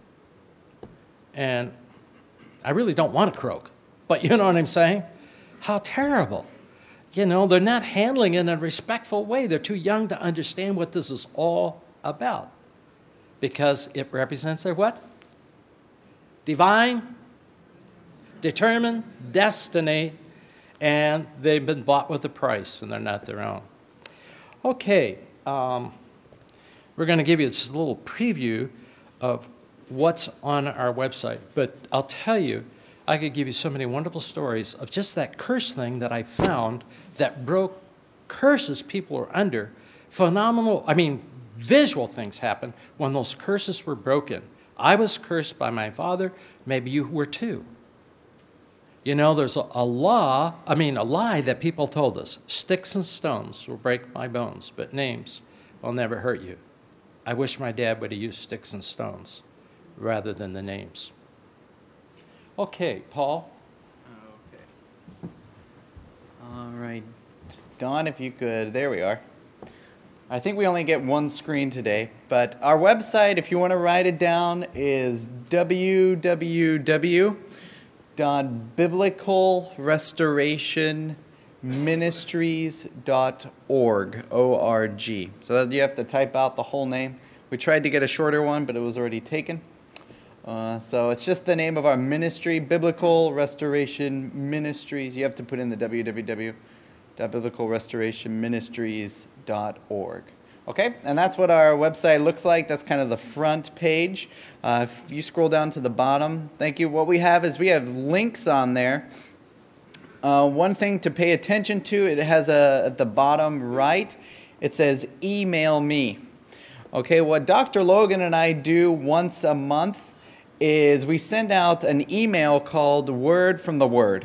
And I really don't want to croak, but you know what I'm saying? How terrible. You know, they're not handling it in a respectful way. They're too young to understand what this is all about, because it represents their what? Divine, determined destiny, and they've been bought with a price, and they're not their own. Okay, um, we're going to give you just a little preview of what's on our website, but I'll tell you, I could give you so many wonderful stories of just that curse thing that I found that broke curses people are under. Phenomenal, I mean, visual things happen when those curses were broken. I was cursed by my father. Maybe you were too. You know, there's a, a law, I mean, a lie that people told us. Sticks and stones will break my bones, but names will never hurt you. I wish my dad would have used sticks and stones rather than the names. Okay, Paul. Okay. All right. Don, if you could, there we are. I think we only get one screen today, but our website, if you want to write it down, is w w w dot biblical restoration ministries dot org, O R G. So you have to type out the whole name. We tried to get a shorter one, but it was already taken. Uh, so it's just the name of our ministry, Biblical Restoration Ministries. You have to put in the w w w dot biblical restoration ministries dot org. Okay, and that's what our website looks like. That's kind of the front page. Uh, if you scroll down to the bottom, thank you. What we have is we have links on there. Uh, one thing to pay attention to, it has a, at the bottom right, it says email me. Okay, what Doctor Logan and I do once a month is we send out an email called Word from the Word.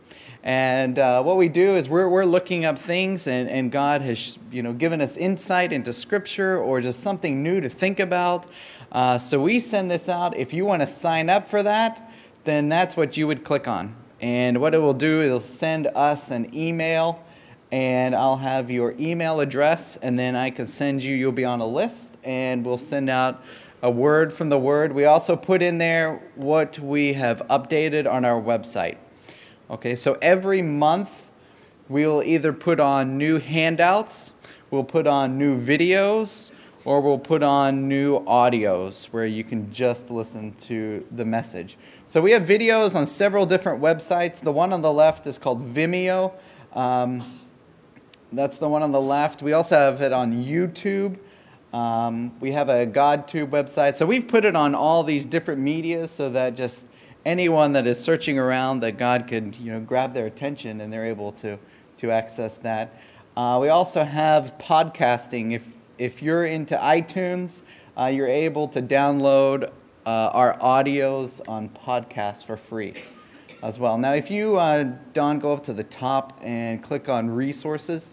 And uh, what we do is we're, we're looking up things, and, and God has you know given us insight into Scripture or just something new to think about. Uh, so we send this out. If you want to sign up for that, then that's what you would click on. And what it will do is it'll send us an email, and I'll have your email address, and then I can send you, you'll be on a list, and we'll send out a word from the Word. We also put in there what we have updated on our website. Okay, so every month we'll either put on new handouts, we'll put on new videos, or we'll put on new audios where you can just listen to the message. So we have videos on several different websites. The one on the left is called Vimeo. Um, that's the one on the left. We also have it on YouTube. Um, we have a GodTube website. So we've put it on all these different media so that just anyone that is searching around, that God could you know grab their attention and they're able to, to access that. Uh, we also have podcasting. If If you're into iTunes, uh, you're able to download uh, our audios on podcasts for free as well. Now, if you, uh, Don, go up to the top and click on resources.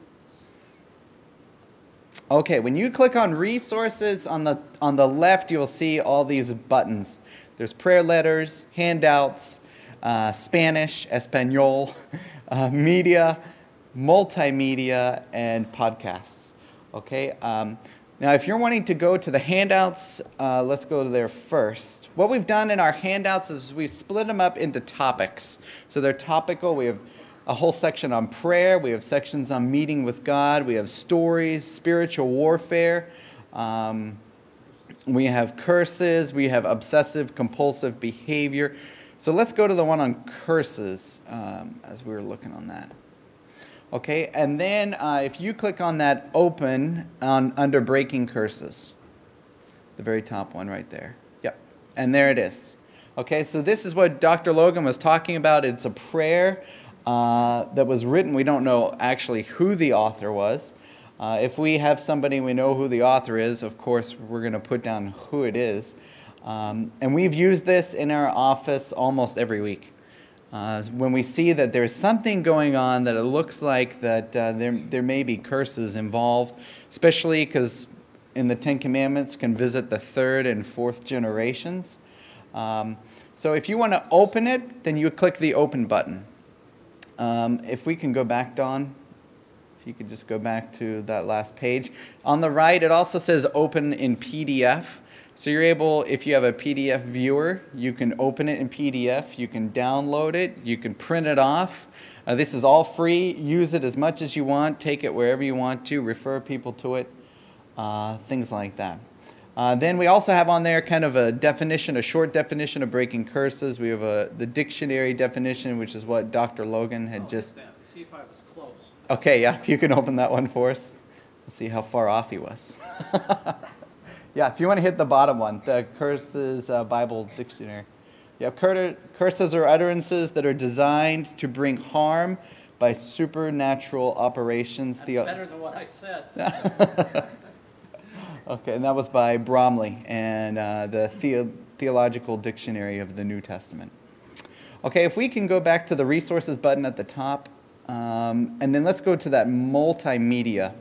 Okay, when you click on resources on the on the left, you'll see all these buttons. There's prayer letters, handouts, uh, Spanish, Espanol, uh, media, multimedia, and podcasts. Okay, um, now if you're wanting to go to the handouts, uh, let's go there first. What we've done in our handouts is we've split them up into topics. So they're topical. We have a whole section on prayer. We have sections on meeting with God. We have stories, spiritual warfare. Um, we have curses. We have obsessive compulsive behavior. So let's go to the one on curses um, as we were looking on that. Okay, and then uh, if you click on that open on under breaking curses, the very top one right there. Yep, and there it is. Okay, so this is what Doctor Logan was talking about. It's a prayer uh, that was written. We don't know actually who the author was. Uh, if we have somebody we know who the author is, of course, we're going to put down who it is. Um, and we've used this in our office almost every week. Uh, when we see that there's something going on that it looks like that uh, there there may be curses involved, especially because in the Ten Commandments can visit the third and fourth generations. Um, so if you want to open it, then you click the open button. Um, if we can go back, Dawn, if you could just go back to that last page. On the right, it also says open in P D F. So you're able, if you have a P D F viewer, you can open it in P D F, you can download it, you can print it off. Uh, this is all free. Use it as much as you want, take it wherever you want to, refer people to it, uh, things like that. Uh, then we also have on there kind of a definition, a short definition of breaking curses. We have a, the dictionary definition, which is what Doctor Logan had just... See if I was close. Okay, yeah, if you can open that one for us. Let's see how far off he was. Yeah, if you want to hit the bottom one, the Curses uh, Bible Dictionary. Yeah, cur- curses are utterances that are designed to bring harm by supernatural operations. That's the- better than what I said. Okay, and that was by Bromley and uh, the, the- Theological Dictionary of the New Testament. Okay, if we can go back to the resources button at the top, um, and then let's go to that multimedia.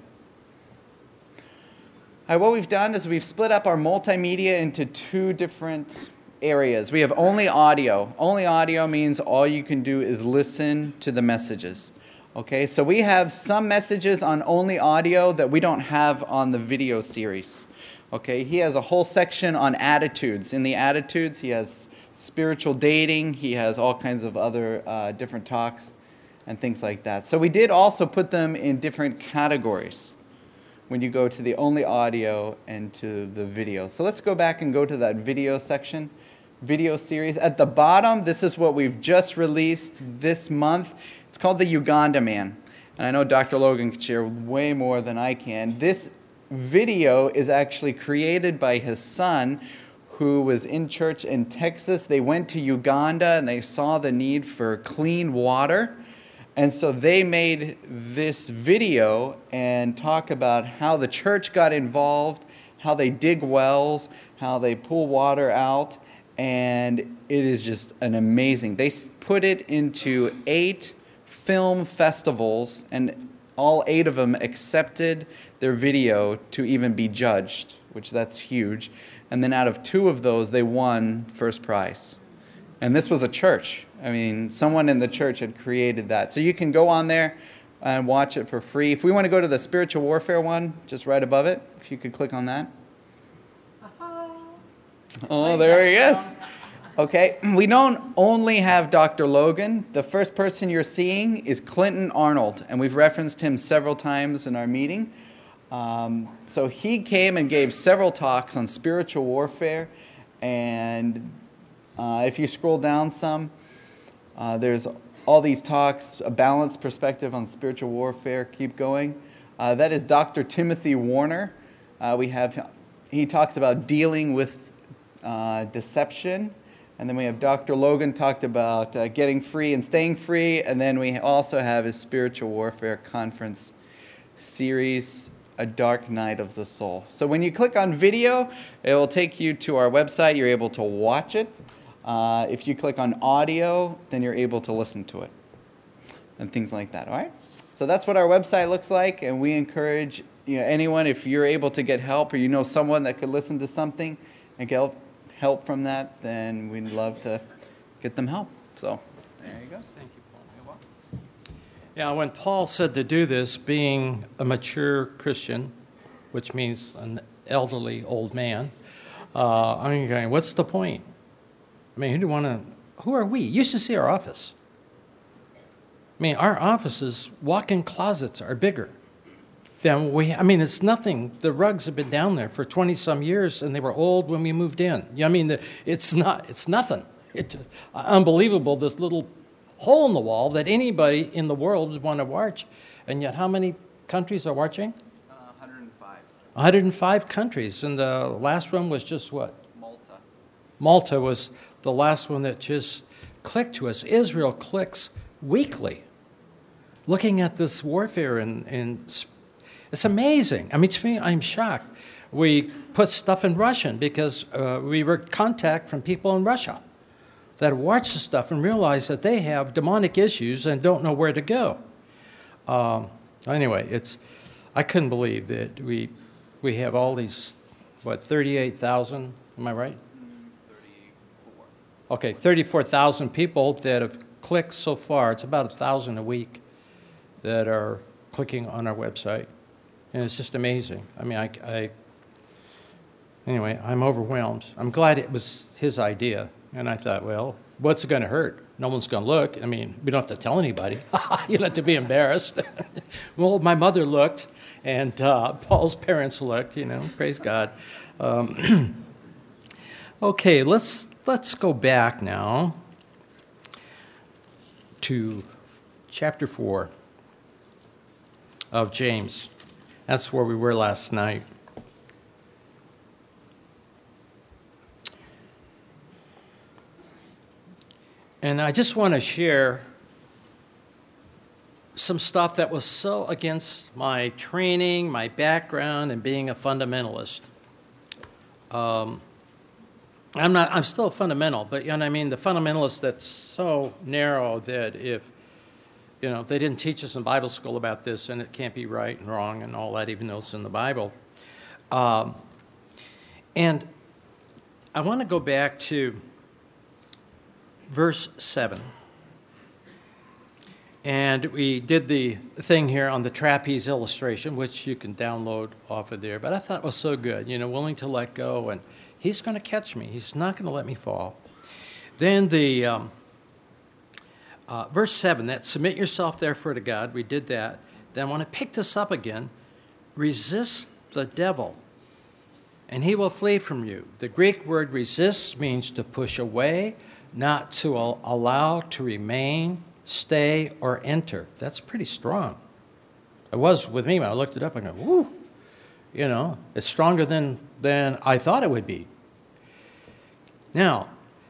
All right, what we've done is we've split up our multimedia into two different areas. We have only audio. Only audio means all you can do is listen to the messages. Okay, so we have some messages on only audio that we don't have on the video series. Okay, he has a whole section on attitudes. In the attitudes, he has spiritual dating. He has all kinds of other uh, different talks. and things like that. So we did also put them in different categories when you go to the only audio and to the video. So let's go back and go to that video section, video series. At the bottom, this is what we've just released this month. It's called The Uganda Man. And I know Doctor Logan can share way more than I can. This video is actually created by his son, who was in church in Texas. They went to Uganda and they saw the need for clean water. And so they made this video and talk about how the church got involved, how they dig wells, how they pull water out. And it is just an amazing. They put it into eight film festivals, and all eight of them accepted their video to even be judged, which that's huge. And then out of two of those, they won first prize. And this was a church. I mean, someone in the church had created that. So you can go on there and watch it for free. If we want to go to the spiritual warfare one, just right above it, if you could click on that. Oh, there he is. Okay, we don't only have Doctor Logan. The first person you're seeing is Clinton Arnold, and we've referenced him several times in our meeting. Um, so he came and gave several talks on spiritual warfare, and uh, if you scroll down some, uh, there's all these talks, a balanced perspective on spiritual warfare. Keep going. Uh, that is Doctor Timothy Warner. Uh, we have he talks about dealing with uh, deception. And then we have Doctor Logan talked about uh, getting free and staying free. And then we also have his Spiritual Warfare Conference series, A Dark Night of the Soul. So when you click on video, it will take you to our website. You're able to watch it. Uh, if you click on audio, then you're able to listen to it and things like that. All right? So that's what our website looks like. And we encourage you know, anyone, if you're able to get help or you know someone that could listen to something and get help, help from that, then we'd love to get them help. So there you go. Thank you, Paul. You're welcome. Yeah, when Paul said to do this, being a mature Christian, which means an elderly old man, uh, I'm going, what's the point? I mean, who do you want to, who are we? You should see our office. I mean, our offices, walk-in closets are bigger than we, I mean, it's nothing. The rugs have been down there for twenty-some years, and they were old when we moved in. I mean, the, it's not, it's nothing. It's unbelievable, this little hole in the wall that anybody in the world would want to watch. And yet, how many countries are watching? Uh, one hundred five. one hundred five countries, and the last one was just what? Malta. Malta was the last one that just clicked to us. Israel clicks weekly, looking at this warfare, and, and it's amazing. I mean, to me, I'm shocked. We put stuff in Russian because uh, we were contact from people in Russia that watch the stuff and realize that they have demonic issues and don't know where to go. Um, anyway, it's I couldn't believe that we we have all these, what, thirty-eight thousand, am I right? thirty-four. Okay, thirty-four thousand people that have clicked so far. It's about one thousand a week that are clicking on our website. And it's just amazing. I mean, I, I anyway, I'm overwhelmed. I'm glad it was his idea. And I thought, well, what's it going to hurt? No one's going to look. I mean, we don't have to tell anybody. You don't have to be embarrassed. Well, my mother looked, and uh, Paul's parents looked, you know, praise God. Um, okay, let's let's go back now to chapter four of James. That's where we were last night. And I just want to share some stuff that was so against my training, my background, and being a fundamentalist. Um, I'm not. I'm still a fundamental, but you know what I mean. The fundamentalist that's so narrow that if you know if they didn't teach us in Bible school about this, and it can't be right and wrong and all that, even though it's in the Bible. Um, and I want to go back to verse seven. And we did the thing here on the trapeze illustration, which you can download off of there. But I thought it was so good, you know, willing to let go. And he's going to catch me. He's not going to let me fall. Then the um, Uh, verse seven, that submit yourself therefore to God. We did that. Then I want to pick this up again. Resist the devil, and he will flee from you. The Greek word resist means to push away, not to al- allow to remain, stay, or enter. That's pretty strong. It was with me when I looked it up. I go, whoo, you know, it's stronger than, than I thought it would be. Now,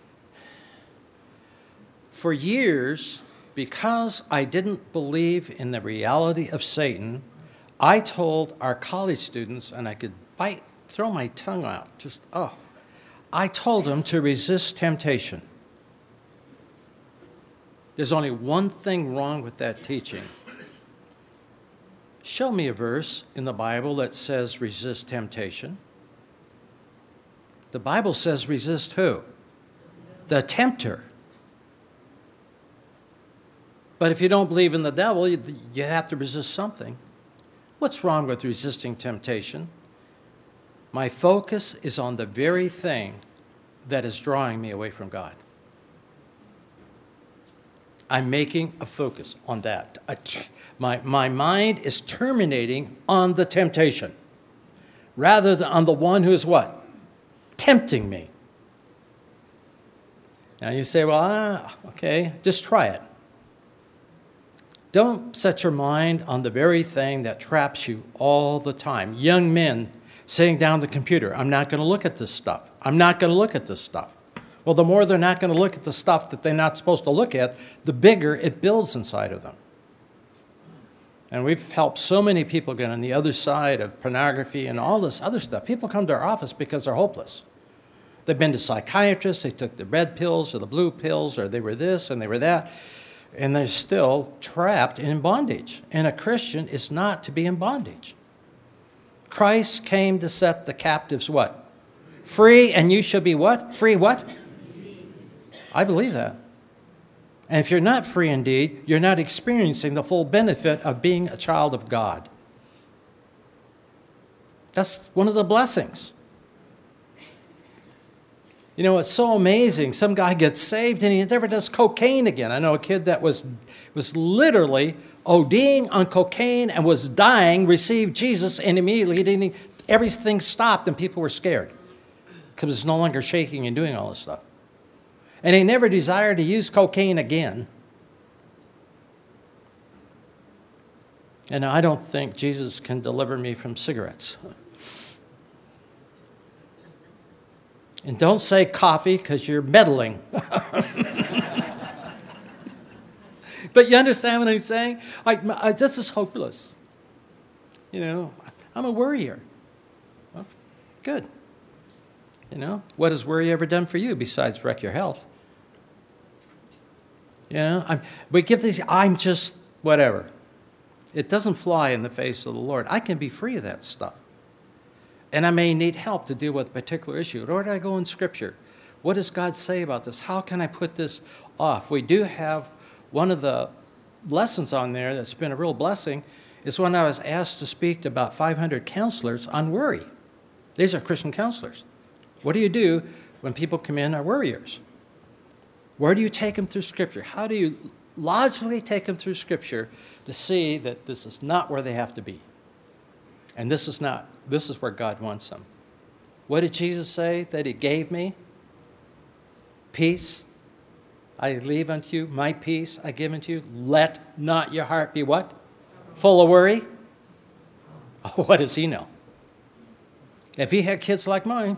for years, because I didn't believe in the reality of Satan, I told our college students, and I could bite, throw my tongue out, just, oh, I told them to resist temptation. There's only one thing wrong with that teaching. Show me a verse in the Bible that says resist temptation. The Bible says resist who? The tempter. But if you don't believe in the devil, you, you have to resist something. What's wrong with resisting temptation? My focus is on the very thing that is drawing me away from God. I'm making a focus on that. My, my mind is terminating on the temptation rather than on the one who is what? Tempting me. Now you say, well, ah, okay, just try it. Don't set your mind on the very thing that traps you all the time. Young men sitting down at the computer, I'm not going to look at this stuff. I'm not going to look at this stuff. Well, the more they're not going to look at the stuff that they're not supposed to look at, the bigger it builds inside of them. And we've helped so many people get on the other side of pornography and all this other stuff. People come to our office because they're hopeless. They've been to psychiatrists, they took the red pills or the blue pills, or they were this and they were that, and they're still trapped in bondage. And a Christian is not to be in bondage. Christ came to set the captives what? Free, and you shall be what? Free what? I believe that. And if you're not free indeed, you're not experiencing the full benefit of being a child of God. That's one of the blessings. You know, it's so amazing. Some guy gets saved and he never does cocaine again. I know a kid that was, was literally ODing on cocaine and was dying, received Jesus, and immediately he didn't, everything stopped and people were scared because it's no longer shaking and doing all this stuff. And he never desired to use cocaine again. And I don't think Jesus can deliver me from cigarettes. And don't say coffee because you're meddling. But you understand what I'm saying? I, I, this is hopeless. You know, I'm a worrier. Well, good. You know, what has worry ever done for you besides wreck your health? You know, I'm, we give these, I'm just whatever. It doesn't fly in the face of the Lord. I can be free of that stuff. And I may need help to deal with a particular issue. Where do I go in Scripture? What does God say about this? How can I put this off? We do have one of the lessons on there that's been a real blessing is when I was asked to speak to about five hundred counselors on worry. These are Christian counselors. What do you do when people come in are worriers? Where do you take them through Scripture? How do you logically take them through Scripture to see that this is not where they have to be? And this is not, this is where God wants them. What did Jesus say that he gave me? Peace I leave unto you, my peace I give unto you. Let not your heart be what? Full of worry? Oh, what does he know? If he had kids like mine,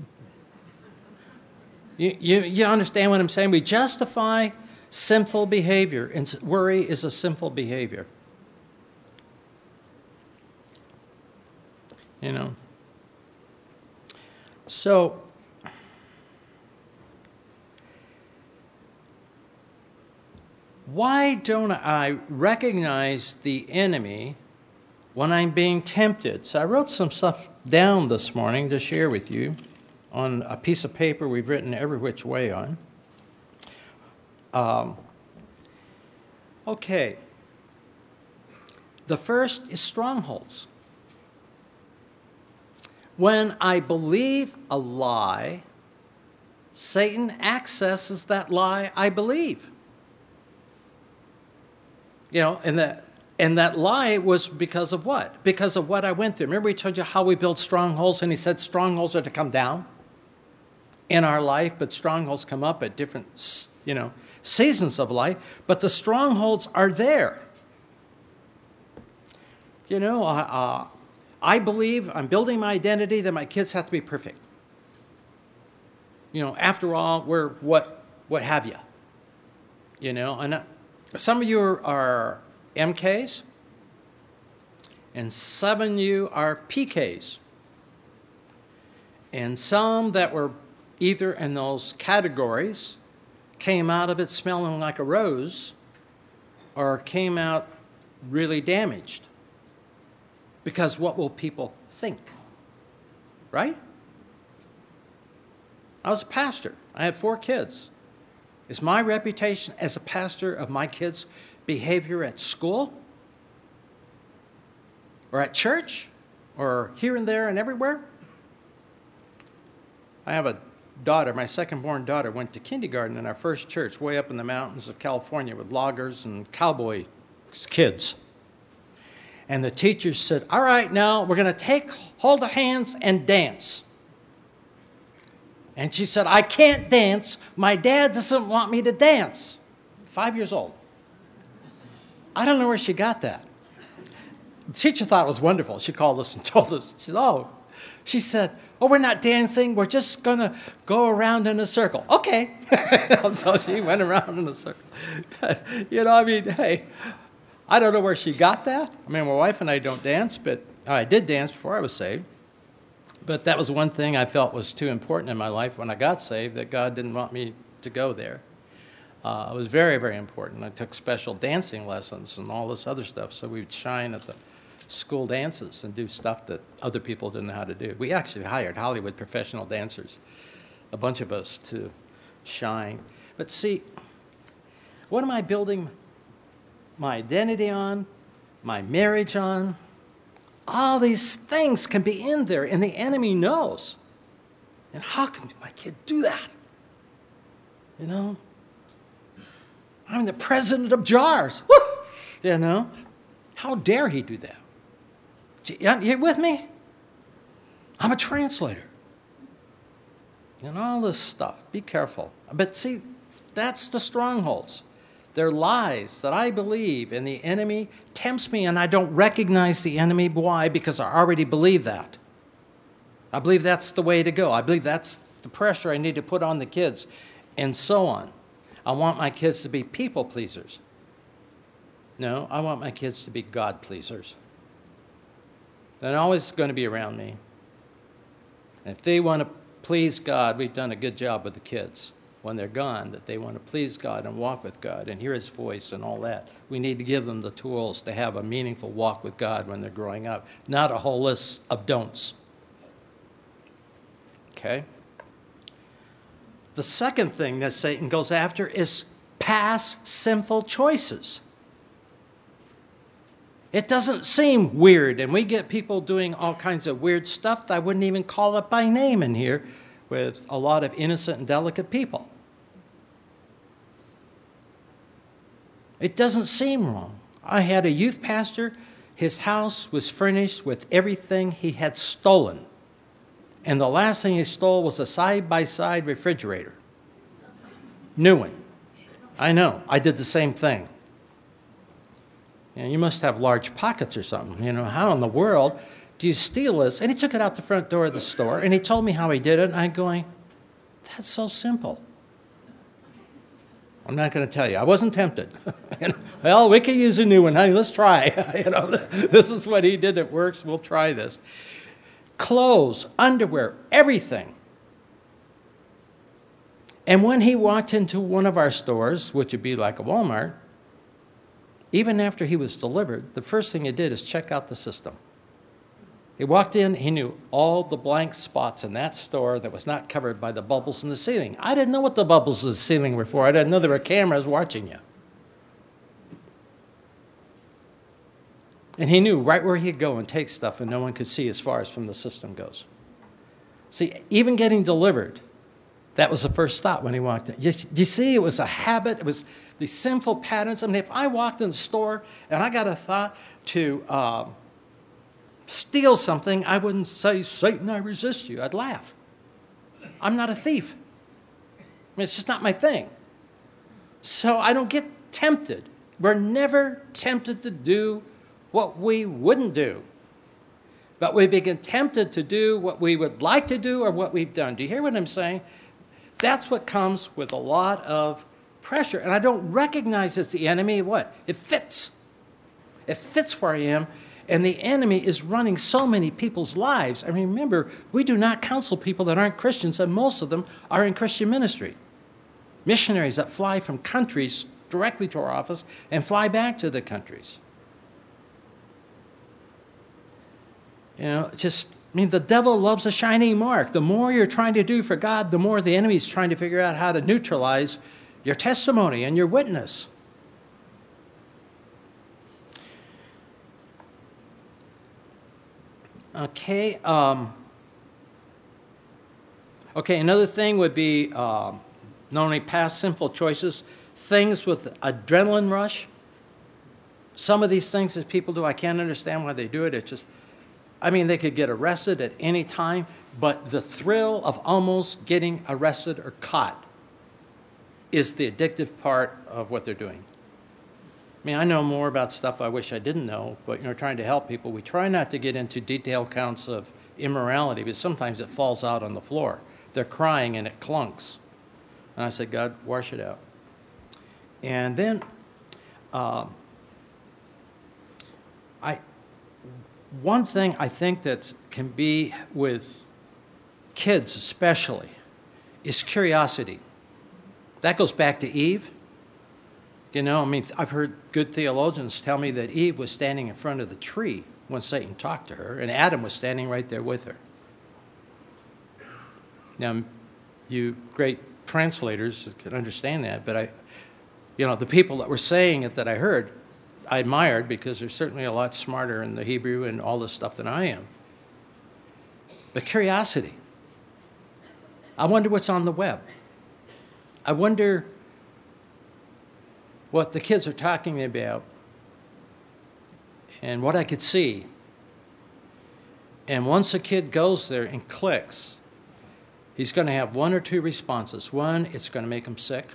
you, you, you understand what I'm saying? We justify sinful behavior, and worry is a sinful behavior. You know. So, why don't I recognize the enemy when I'm being tempted? So I wrote some stuff down this morning to share with you on a piece of paper we've written every which way on. Um, okay. The first is strongholds. When I believe a lie, Satan accesses that lie I believe. You know, and that, and that lie was because of what? Because of what I went through. Remember he told you how we build strongholds, and he said strongholds are to come down in our life, but strongholds come up at different, you know, seasons of life. But the strongholds are there. You know, uh, I believe I'm building my identity that my kids have to be perfect. You know, after all, we're what, what have you? You know, and uh, some of you are, are M Ks, and some of you are P Ks. And some that were either in those categories came out of it smelling like a rose, or came out really damaged. Because what will people think? Right? I was a pastor. I had four kids. Is my reputation as a pastor of my kids' behavior at school? Or at church? Or here and there and everywhere? I have a daughter, my second-born daughter, went to kindergarten in our first church way up in the mountains of California with loggers and cowboy kids. And the teacher said, all right, now we're going to take hold of hands and dance. And she said, I can't dance. My dad doesn't want me to dance. Five years old. I don't know where she got that. The teacher thought it was wonderful. She called us and told us. She said, oh, she said, oh, we're not dancing. We're just going to go around in a circle. Okay. So she went around in a circle. You know, I mean, hey, I don't know where she got that. I mean, my wife and I don't dance, but I did dance before I was saved. But that was one thing I felt was too important in my life when I got saved, that God didn't want me to go there. Uh, it was very, very important. I took special dancing lessons and all this other stuff, so we'd shine at the school dances and do stuff that other people didn't know how to do. We actually hired Hollywood professional dancers, a bunch of us, to shine. But see, what am I building my identity on, my marriage on? All these things can be in there, and the enemy knows. And how can my kid do that? You know? I'm the president of jars. Woo! You know? How dare he do that? You with me? I'm a translator. And all this stuff. Be careful. But see, that's the strongholds. They're lies that I believe, and the enemy tempts me, and I don't recognize the enemy. Why? Because I already believe that. I believe that's the way to go. I believe that's the pressure I need to put on the kids, and so on. I want my kids to be people pleasers. No, I want my kids to be God pleasers. They're always going to be around me. And if they want to please God, we've done a good job with the kids. When they're gone, that they want to please God and walk with God and hear his voice and all that. We need to give them the tools to have a meaningful walk with God when they're growing up, not a whole list of don'ts. Okay? The second thing that Satan goes after is past sinful choices. It doesn't seem weird, and we get people doing all kinds of weird stuff that I wouldn't even call it by name in here with a lot of innocent and delicate people. It doesn't seem wrong. I had a youth pastor. His house was furnished with everything he had stolen. And the last thing he stole was a side-by-side refrigerator. New one. I know. I did the same thing. And you must have large pockets or something. You know, how in the world do you steal this? And he took it out the front door of the store, and he told me how he did it, and I'm going, that's so simple. I'm not going to tell you. I wasn't tempted. You know, well, we could use a new one, honey. Let's try. You know, this is what he did. It works. We'll try this. Clothes, underwear, everything. And when he walked into one of our stores, which would be like a Walmart, even after he was delivered, the first thing he did is check out the system. He walked in, he knew all the blank spots in that store that was not covered by the bubbles in the ceiling. I didn't know what the bubbles in the ceiling were for. I didn't know there were cameras watching you. And he knew right where he'd go and take stuff and no one could see as far as from the system goes. See, even getting delivered, That was the first thought when he walked in. You, you see, it was a habit. It was these sinful patterns. I mean, if I walked in the store and I got a thought to uh, steal something, I wouldn't say, Satan, I resist you. I'd laugh. I'm not a thief. I mean, it's just not my thing. So I don't get tempted. We're never tempted to do what we wouldn't do. But we begin tempted to do what we would like to do or what we've done. Do you hear what I'm saying? That's what comes with a lot of pressure. And I don't recognize it's the enemy. What? It fits. It fits where I am. And the enemy is running so many people's lives. I mean, remember, we do not counsel people that aren't Christians, and most of them are in Christian ministry. Missionaries that fly from countries directly to our office and fly back to the countries. You know, just, I mean, the devil loves a shining mark. The more you're trying to do for God, the more the enemy's trying to figure out how to neutralize your testimony and your witness. Okay. Um, okay, another thing would be uh, not only past sinful choices, things with adrenaline rush. Some of these things that people do, I can't understand why they do it. It's just, I mean, they could get arrested at any time, but the thrill of almost getting arrested or caught is the addictive part of what they're doing. I mean, I know more about stuff I wish I didn't know, but, you know, trying to help people, we try not to get into detailed counts of immorality, but sometimes it falls out on the floor. They're crying and it clunks. And I said, God, wash it out. And then um, I, one thing I think that can be with kids especially is curiosity. That goes back to Eve. You know, I mean, I've heard good theologians tell me that Eve was standing in front of the tree when Satan talked to her, and Adam was standing right there with her. Now, you great translators can understand that, but I, you know, the people that were saying it that I heard, I admired because they're certainly a lot smarter in the Hebrew and all this stuff than I am. But curiosity. I wonder what's on the web. I wonder what the kids are talking about and what I could see. And once a kid goes there and clicks, he's going to have one or two responses. One, it's going to make him sick.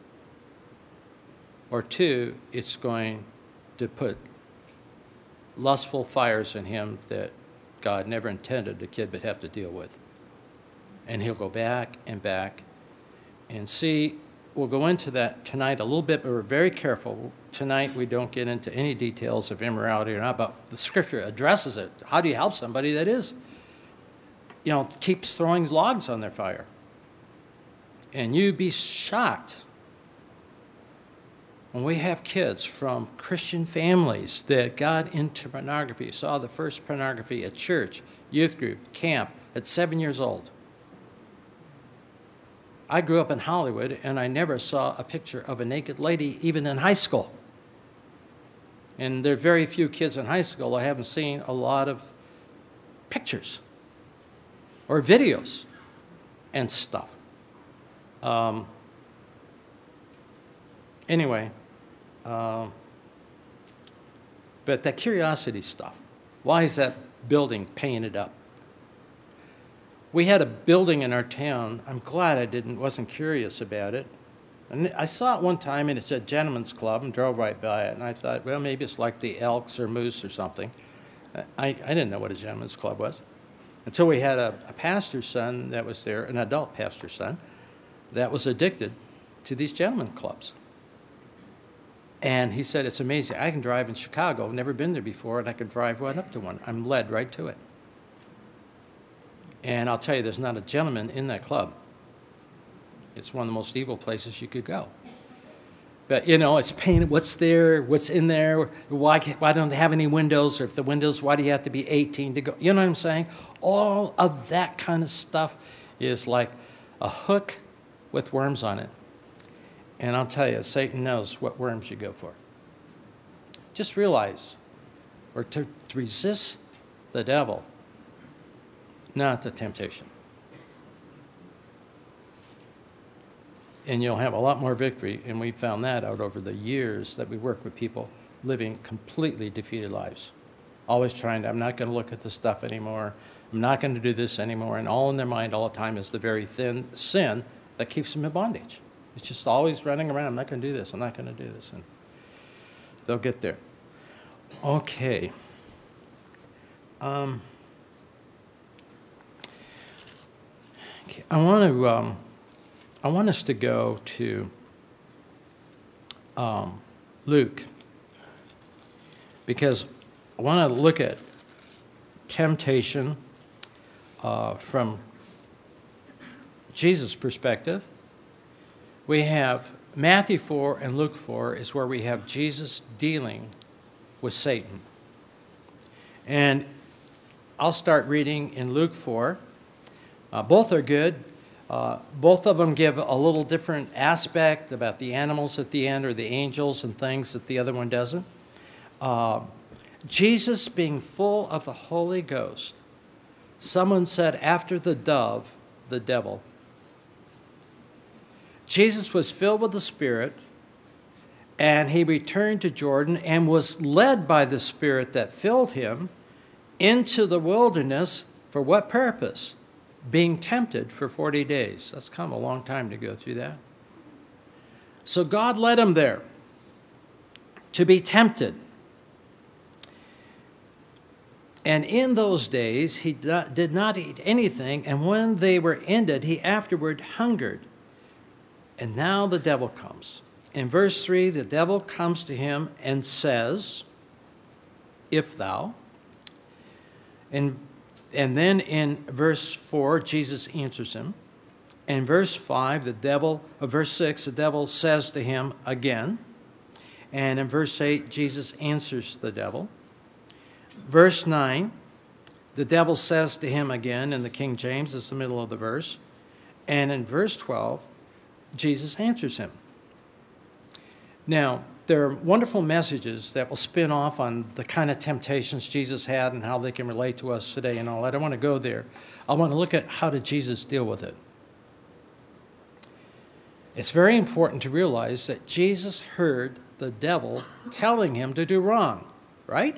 Or two, it's going to put lustful fires in him that God never intended a kid would have to deal with. And he'll go back and back and see. We'll go into that tonight a little bit, but we're very careful. Tonight we don't get into any details of immorality or not, but the scripture addresses it. How do you help somebody that is, you know, keeps throwing logs on their fire? And you'd be shocked when we have kids from Christian families that got into pornography, saw the first pornography at church, youth group, camp, at seven years old. I grew up in Hollywood, and I never saw a picture of a naked lady, even in high school. And there are very few kids in high school I haven't seen a lot of pictures or videos and stuff. Um, anyway, um, but that curiosity stuff, why is that building painted up? We had a building in our town. I'm glad I didn't, wasn't curious about it. And I saw it one time, and it said Gentlemen's Club, and drove right by it. And I thought, well, maybe it's like the Elks or Moose or something. I, I didn't know what a Gentlemen's Club was until we had a, a pastor's son that was there, an adult pastor's son, that was addicted to these gentlemen clubs. And he said, it's amazing. I can drive in Chicago. I've never been there before, and I can drive right up to one. I'm led right to it. And I'll tell you, there's not a gentleman in that club. It's one of the most evil places you could go. But, you know, it's painted, what's there, what's in there, why, why don't they have any windows, or if the windows, why do you have to be eighteen to go? You know what I'm saying? All of that kind of stuff is like a hook with worms on it. And I'll tell you, Satan knows what worms you go for. Just realize, or to, to resist the devil, not the temptation. and you'll have a lot more victory. And we found that out over the years that we work with people living completely defeated lives. Always trying to, I'm not going to look at this stuff anymore. I'm not going to do this anymore. And all in their mind all the time is the very thin sin that keeps them in bondage. It's just always running around. I'm not going to do this. I'm not going to do this. And they'll get there. Okay. Um, okay. I want to. Um, I want us to go to um, Luke, because I want to look at temptation uh, from Jesus' perspective. We have Matthew four and Luke four is where we have Jesus dealing with Satan. And I'll start reading in Luke four. Uh, both are good. Uh, both of them give a little different aspect about the animals at the end or the angels and things that the other one doesn't. Uh, Jesus being full of the Holy Ghost. Someone said after the dove, the devil. Jesus was filled with the Spirit, and he returned to Jordan and was led by the Spirit that filled him into the wilderness. For what purpose? Being tempted for forty days. That's kind of a long time to go through that. So God led him there to be tempted. And in those days he did not eat anything, and when they were ended, he afterward hungered. And now the devil comes. In verse three, the devil comes to him and says, if thou. And, and then in verse four, Jesus answers him. In verse five, the devil, uh, verse six, the devil says to him again. And in verse eight, Jesus answers the devil. Verse nine, the devil says to him again, in the King James, it's the middle of the verse. And in verse twelve, Jesus answers him. Now, there are wonderful messages that will spin off on the kind of temptations Jesus had and how they can relate to us today and all. I don't want to go there. I want to look at how did Jesus deal with it. It's very important to realize that Jesus heard the devil telling him to do wrong, right?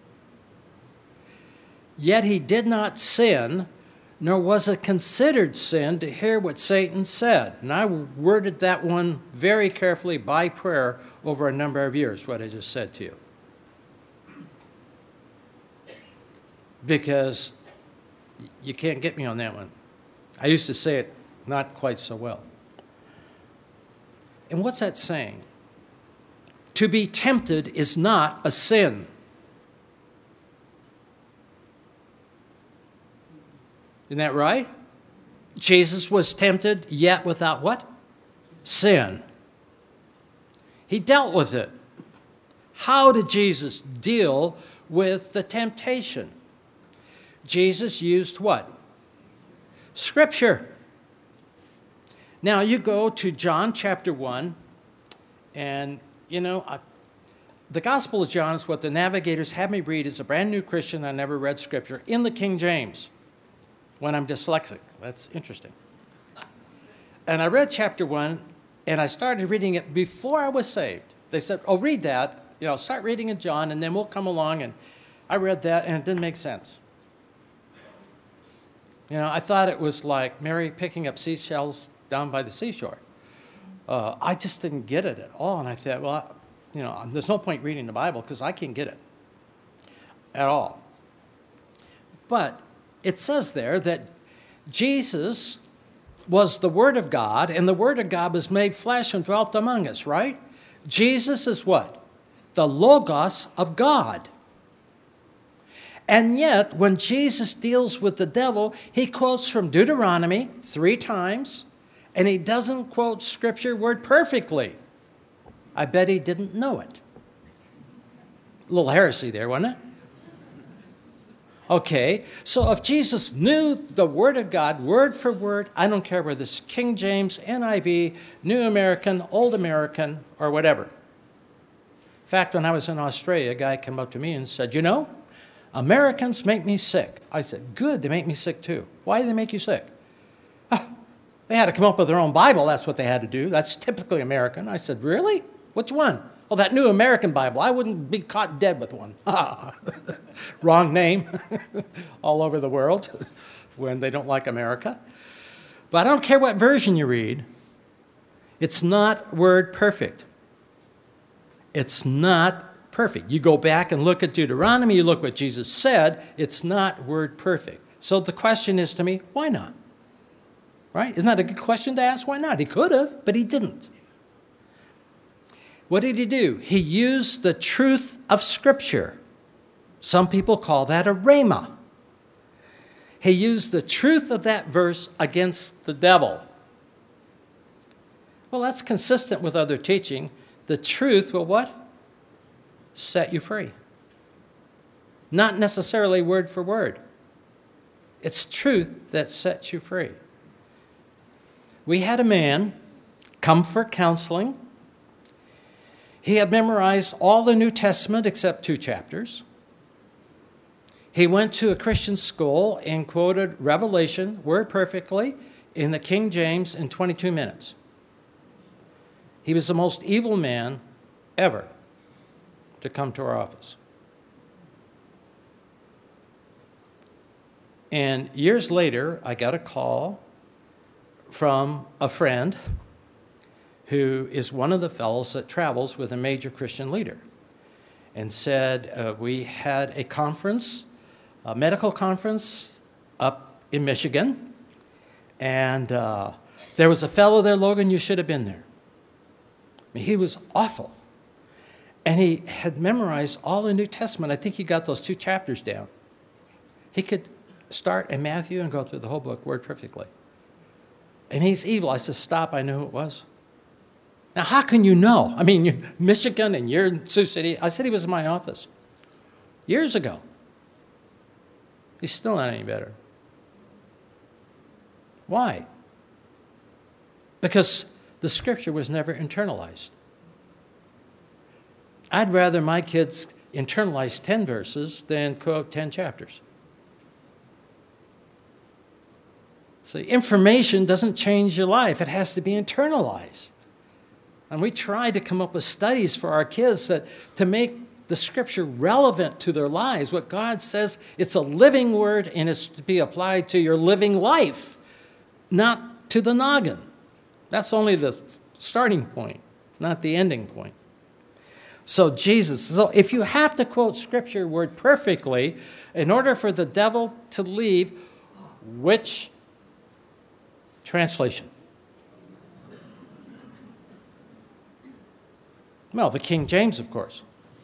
Yet he did not sin, nor was it considered sin to hear what Satan said. And I worded that one very carefully by prayer over a number of years, what I just said to you. Because you can't get me on that one. I used to say it not quite so well. And what's that saying? To be tempted is not a sin. Isn't that right? Jesus was tempted, yet without what? Sin. He dealt with it. How did Jesus deal with the temptation? Jesus used what? Scripture. Now you go to John chapter one, and you know, I, the Gospel of John is what the navigators had me read as a brand new Christian. I never read Scripture in the King James. When I'm dyslexic. That's interesting. And I read chapter one, and I started reading it before I was saved. They said, oh, read that. You know, start reading in John, and then we'll come along. And I read that, and it didn't make sense. You know, I thought it was like Mary picking up seashells down by the seashore. Uh, I just didn't get it at all. And I thought, well, you know, there's no point reading the Bible because I can't get it at all. But it says there that Jesus was the Word of God, and the Word of God was made flesh and dwelt among us, right? Jesus is what? The Logos of God. And yet, when Jesus deals with the devil, he quotes from Deuteronomy three times, and he doesn't quote Scripture word perfectly. I bet he didn't know it. A little heresy there, wasn't it? Okay, so if Jesus knew the Word of God word for word, I don't care whether it's King James, N I V, New American, Old American, or whatever. In fact, when I was in Australia, a guy came up to me and said, you know, Americans make me sick. I said, good, they make me sick too. Why do they make you sick? Ah, They had to come up with their own Bible. That's what they had to do. That's typically American. I said, really? Which one? Well, that new American Bible. I wouldn't be caught dead with one. Wrong name all over the world when they don't like America. But I don't care what version you read. It's not word perfect. It's not perfect. You go back and look at Deuteronomy, you look what Jesus said, it's not word perfect. So the question is to me, why not? Right? Isn't that a good question to ask? Why not? He could have, but he didn't. What did he do? He used the truth of Scripture. Some people call that a rhema. He used the truth of that verse against the devil. Well, that's consistent with other teaching. The truth will what? Set you free. Not necessarily word for word. It's truth that sets you free. We had a man come for counseling. He had memorized all the New Testament except two chapters. He went to a Christian school and quoted Revelation word perfectly in the King James in twenty-two minutes. He was the most evil man ever to come to our office. And years later, I got a call from a friend who is one of the fellows that travels with a major Christian leader, and said, uh, we had a conference, a medical conference up in Michigan, and uh, there was a fellow there, Logan, you should have been there. I mean, he was awful. And he had memorized all the New Testament. I think he got those two chapters down. He could start in Matthew and go through the whole book word perfectly. And he's evil. I said, stop, I knew who it was. Now, how can you know? I mean, you're Michigan and you're in Sioux City. I said he was in my office years ago. He's still not any better. Why? Because the Scripture was never internalized. I'd rather my kids internalize ten verses than quote ten chapters. So information doesn't change your life. It has to be internalized. And we try to come up with studies for our kids that, to make the Scripture relevant to their lives. What God says, it's a living word and it's to be applied to your living life, not to the noggin. That's only the starting point, not the ending point. So Jesus, so if you have to quote Scripture word perfectly, in order for the devil to leave, which translation? Well, the King James, of course.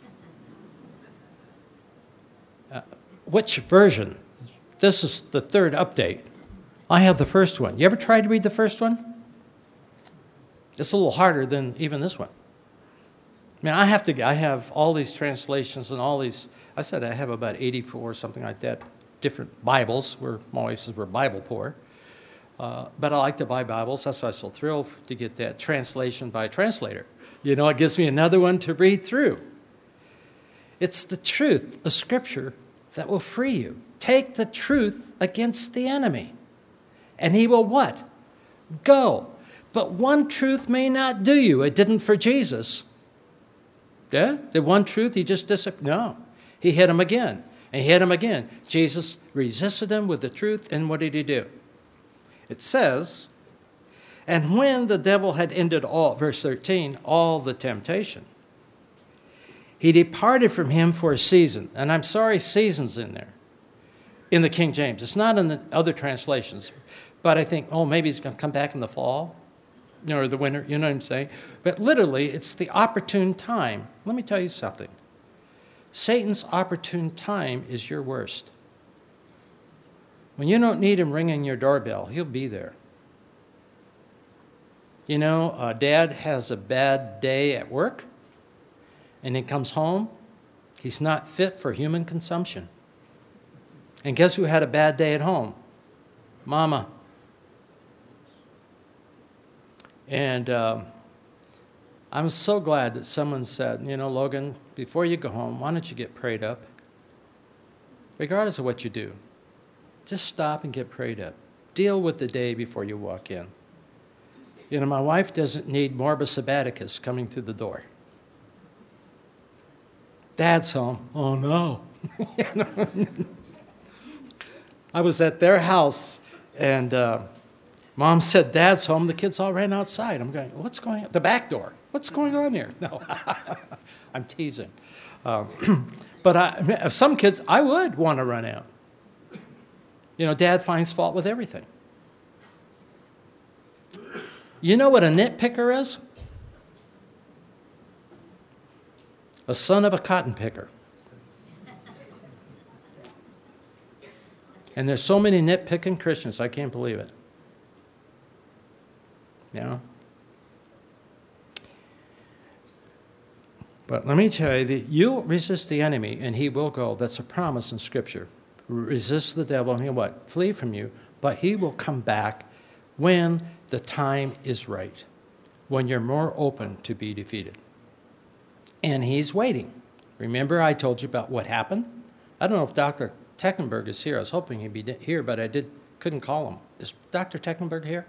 Uh, which version? This is the third update. I have the first one. You ever tried to read the first one? It's a little harder than even this one. I mean, I have to. I have all these translations and all these. I said I have about eighty-four or something like that, different Bibles. We're, my wife says we're Bible poor. Uh, but I like to buy Bibles. That's why I'm so thrilled to get that translation by a translator. You know, it gives me another one to read through. It's the truth of Scripture that will free you. Take the truth against the enemy. And he will what? Go. But one truth may not do you. It didn't for Jesus. Yeah? The one truth, he just disappeared. No. He hit him again. And he hit him again. Jesus resisted him with the truth, and what did he do? It says, and when the devil had ended all, verse thirteen, all the temptation, he departed from him for a season. And I'm sorry, season's in there, in the King James. It's not in the other translations. But I think, oh, maybe he's going to come back in the fall, you know, or the winter, you know what I'm saying? But literally, it's the opportune time. Let me tell you something. Satan's opportune time is your worst. When you don't need him ringing your doorbell, he'll be there. You know, uh, Dad has a bad day at work, and he comes home. He's not fit for human consumption. And guess who had a bad day at home? Mama. And um, I'm so glad that someone said, you know, Logan, before you go home, why don't you get prayed up? Regardless of what you do, just stop and get prayed up. Deal with the day before you walk in. You know, my wife doesn't need morbus hepaticus coming through the door. Dad's home. Oh, no. I was at their house, and uh, Mom said, Dad's home. The kids all ran outside. I'm going, what's going on? The back door. What's going on here? No, I'm teasing. Um, but I, some kids, I would want to run out. You know, Dad finds fault with everything. You know what a nitpicker is? A son of a cotton picker. And there's so many nitpicking Christians, I can't believe it. You know? But let me tell you that you'll resist the enemy and he will go. That's a promise in Scripture. Resist the devil and he'll what? Flee from you. But he will come back when the time is right, when you're more open to be defeated. And he's waiting. Remember I told you about what happened? I don't know if Doctor Tecklenburg is here. I was hoping he'd be here, but I did, couldn't call him. Is Doctor Tecklenburg here?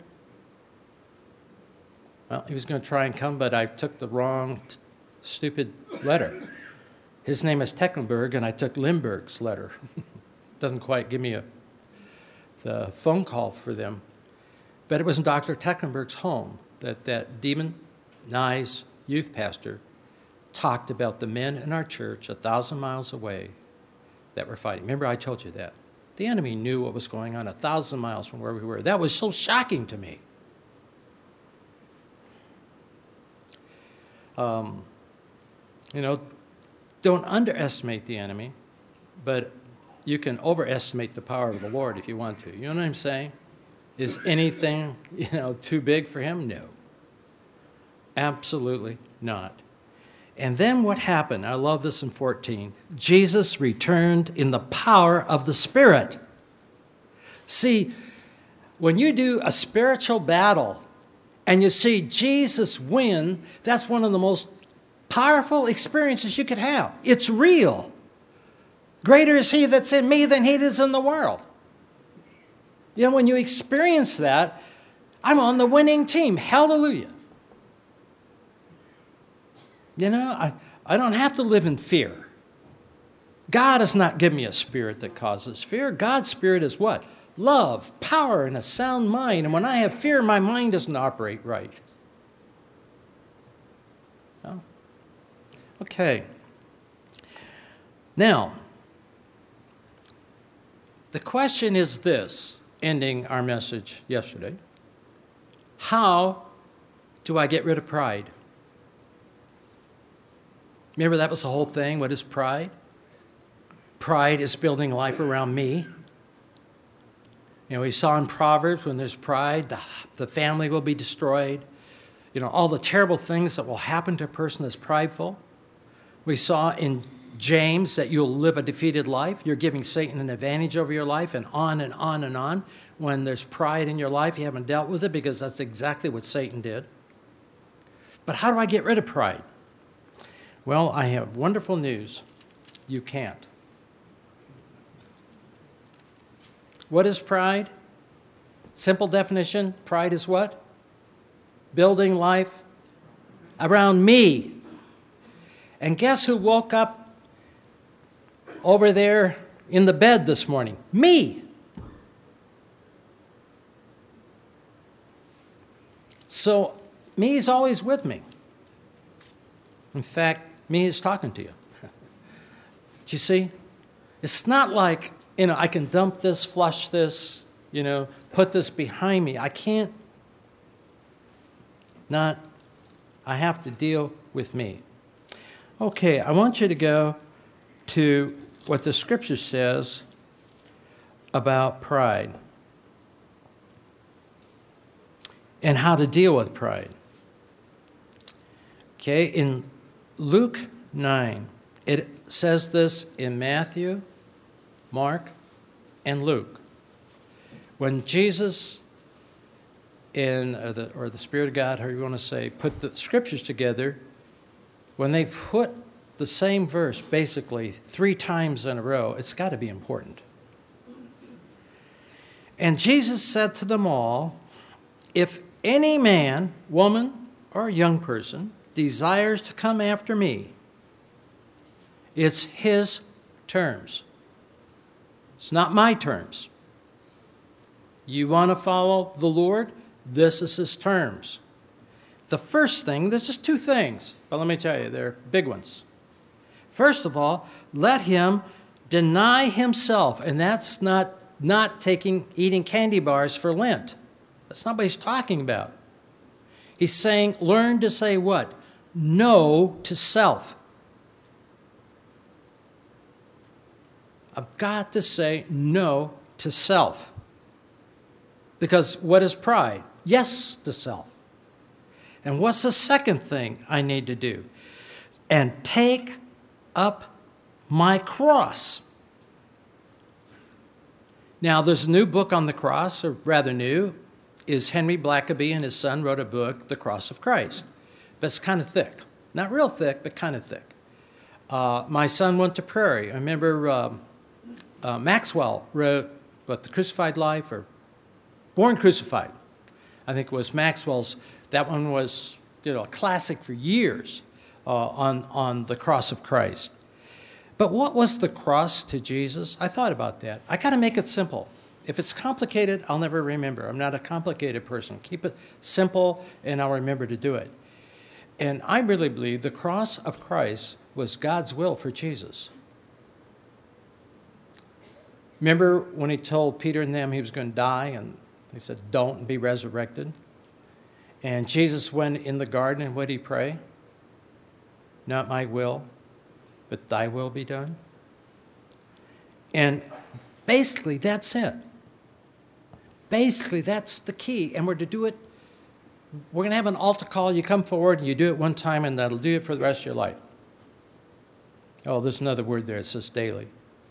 Well, he was going to try and come, but I took the wrong t- stupid letter. His name is Tecklenburg, and I took Lindbergh's letter. Doesn't quite give me a the phone call for them. But it was in Doctor Tecklenburg's home that that demonized youth pastor talked about the men in our church a thousand miles away that were fighting. Remember, I told you that. The enemy knew what was going on a thousand miles from where we were. That was so shocking to me. Um, you know, don't underestimate the enemy, but you can overestimate the power of the Lord if you want to. You know what I'm saying? Is anything, you know, too big for him? No. Absolutely not. And then what happened? I love this in fourteen. Jesus returned in the power of the Spirit. See, when you do a spiritual battle and you see Jesus win, that's one of the most powerful experiences you could have. It's real. Greater is he that's in me than he that is in the world. You know, when you experience that, I'm on the winning team. Hallelujah. You know, I, I don't have to live in fear. God has not given me a spirit that causes fear. God's spirit is what? Love, power, and a sound mind. And when I have fear, my mind doesn't operate right. No? Okay. Now, the question is this, ending our message yesterday. How do I get rid of pride? Remember that was the whole thing. What is pride? Pride is building life around me. You know, we saw in Proverbs when there's pride, the, the family will be destroyed. You know, all the terrible things that will happen to a person that's prideful. We saw in James that you'll live a defeated life. You're giving Satan an advantage over your life, and on and on and on. When there's pride in your life, you haven't dealt with it because that's exactly what Satan did. But how do I get rid of pride? Well, I have wonderful news. You can't. What is pride? Simple definition, pride is what? Building life around me. And guess who woke up over there in the bed this morning? Me. So me is always with me. In fact, me is talking to you. Do you see? It's not like, you know, I can dump this, flush this, you know, put this behind me. I can't. Not. I have to deal with me. Okay, I want you to go to what the Scripture says about pride and how to deal with pride. Okay, in Luke nine, it says this in Matthew, Mark, and Luke. When Jesus in, or the, or the Spirit of God, however you want to say, put the Scriptures together, when they put the same verse basically three times in a row, it's got to be important. And Jesus said to them all, if any man, woman, or young person desires to come after me, it's his terms. It's not my terms. You want to follow the Lord? This is his terms. The first thing, there's just two things, but let me tell you, they're big ones. First of all, let him deny himself, and that's not, not taking, eating candy bars for Lent. That's not what he's talking about. He's saying, learn to say what? No to self. I've got to say no to self. Because what is pride? Yes to self. And what's the second thing I need to do? And take up my cross. Now, there's a new book on the cross, or rather new, is Henry Blackaby and his son wrote a book, The Cross of Christ. But it's kind of thick. Not real thick, but kind of thick. Uh, my son went to Prairie. I remember um, uh, Maxwell wrote, what, The Crucified Life, or Born Crucified. I think it was Maxwell's. That one was, you know, a classic for years uh, on, on the cross of Christ. But what was the cross to Jesus? I thought about that. I got to make it simple. If it's complicated, I'll never remember. I'm not a complicated person. Keep it simple, and I'll remember to do it. And I really believe the cross of Christ was God's will for Jesus. Remember when he told Peter and them he was going to die, and he said, don't be resurrected? And Jesus went in the garden, and what did he pray? Not my will, but thy will be done. And basically, that's it. Basically, that's the key. And we're to do it. We're going to have an altar call. You come forward, and you do it one time, and that'll do it for the rest of your life. Oh, there's another word there. It says daily.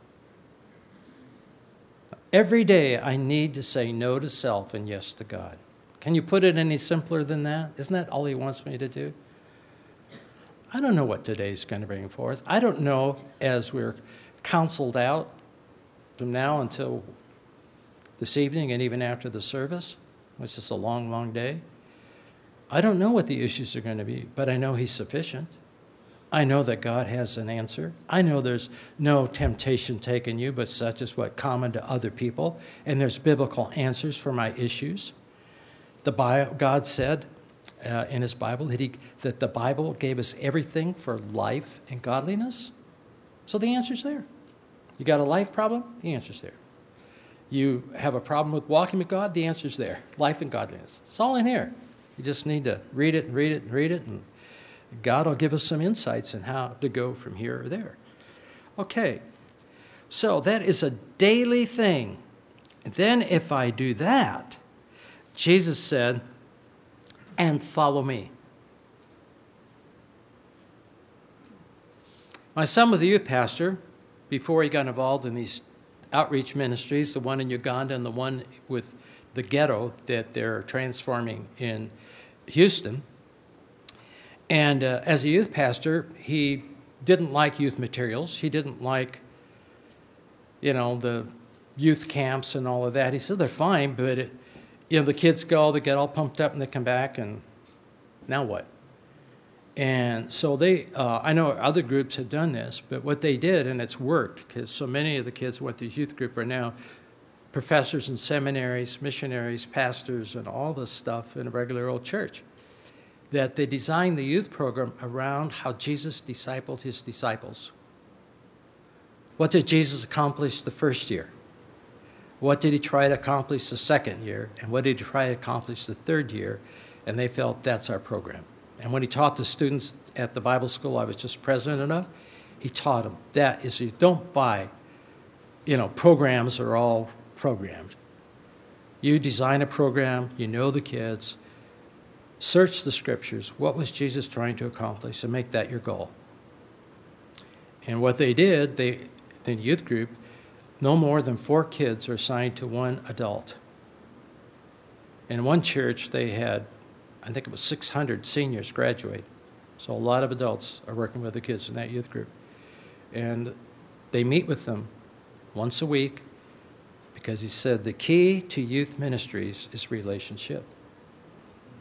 Every day, I need to say no to self and yes to God. Can you put it any simpler than that? Isn't that all he wants me to do? I don't know what today's going to bring forth. I don't know, as we're counseled out from now until this evening and even after the service, which is a long, long day. I don't know what the issues are going to be, but I know he's sufficient. I know that God has an answer. I know there's no temptation taken you, but such as what common to other people, and there's biblical answers for my issues. The Bible, God said uh, in his Bible that, he, that the Bible gave us everything for life and godliness. So the answer's there. You got a life problem? The answer's there. You have a problem with walking with God? The answer's there. Life and godliness. It's all in here. You just need to read it and read it and read it, and God will give us some insights on how to go from here or there. Okay, so that is a daily thing. And then if I do that, Jesus said, and follow me. My son was a youth pastor before he got involved in these outreach ministries, the one in Uganda and the one with the ghetto that they're transforming in Houston. And uh, as a youth pastor, he didn't like youth materials. He didn't like, you know, the youth camps and all of that. He said they're fine, but it, you know, the kids go, they get all pumped up, and they come back, and now what? And so they, uh, I know other groups have done this, but what they did, and it's worked, because so many of the kids who went through youth group are now professors in seminaries, missionaries, pastors, and all this stuff in a regular old church, that they designed the youth program around how Jesus discipled his disciples. What did Jesus accomplish the first year? What did he try to accomplish the second year? And what did he try to accomplish the third year? And they felt that's our program. And when he taught the students at the Bible school I was just president of, he taught them that is, you don't buy, you know, programs are all programmed. You design a program, you know the kids, search the scriptures, what was Jesus trying to accomplish, and make that your goal. And what they did, they, the youth group, no more than four kids are assigned to one adult. In one church, they had, I think it was six hundred seniors graduate. So a lot of adults are working with the kids in that youth group. And they meet with them once a week because he said the key to youth ministries is relationship.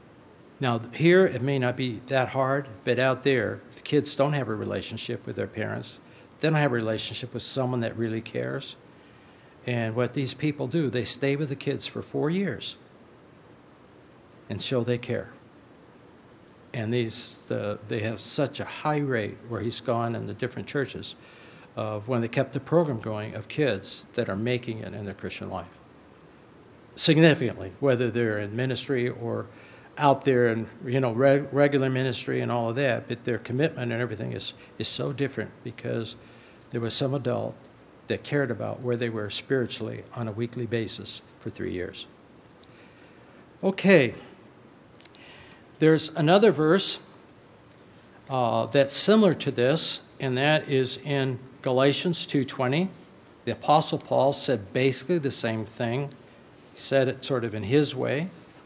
Now, here it may not be that hard, but out there, the kids don't have a relationship with their parents. They don't have a relationship with someone that really cares. And what these people do, they stay with the kids for four years and show they care. And these, the, they have such a high rate where he's gone in the different churches of when they kept the program going of kids that are making it in their Christian life. Significantly, whether they're in ministry or out there in, you know, reg- regular ministry and all of that, but their commitment and everything is, is so different because there was some adult that cared about where they were spiritually on a weekly basis for three years. Okay. There's another verse uh, that's similar to this, and that is in Galatians two twenty. The Apostle Paul said basically the same thing. He said it sort of in his way.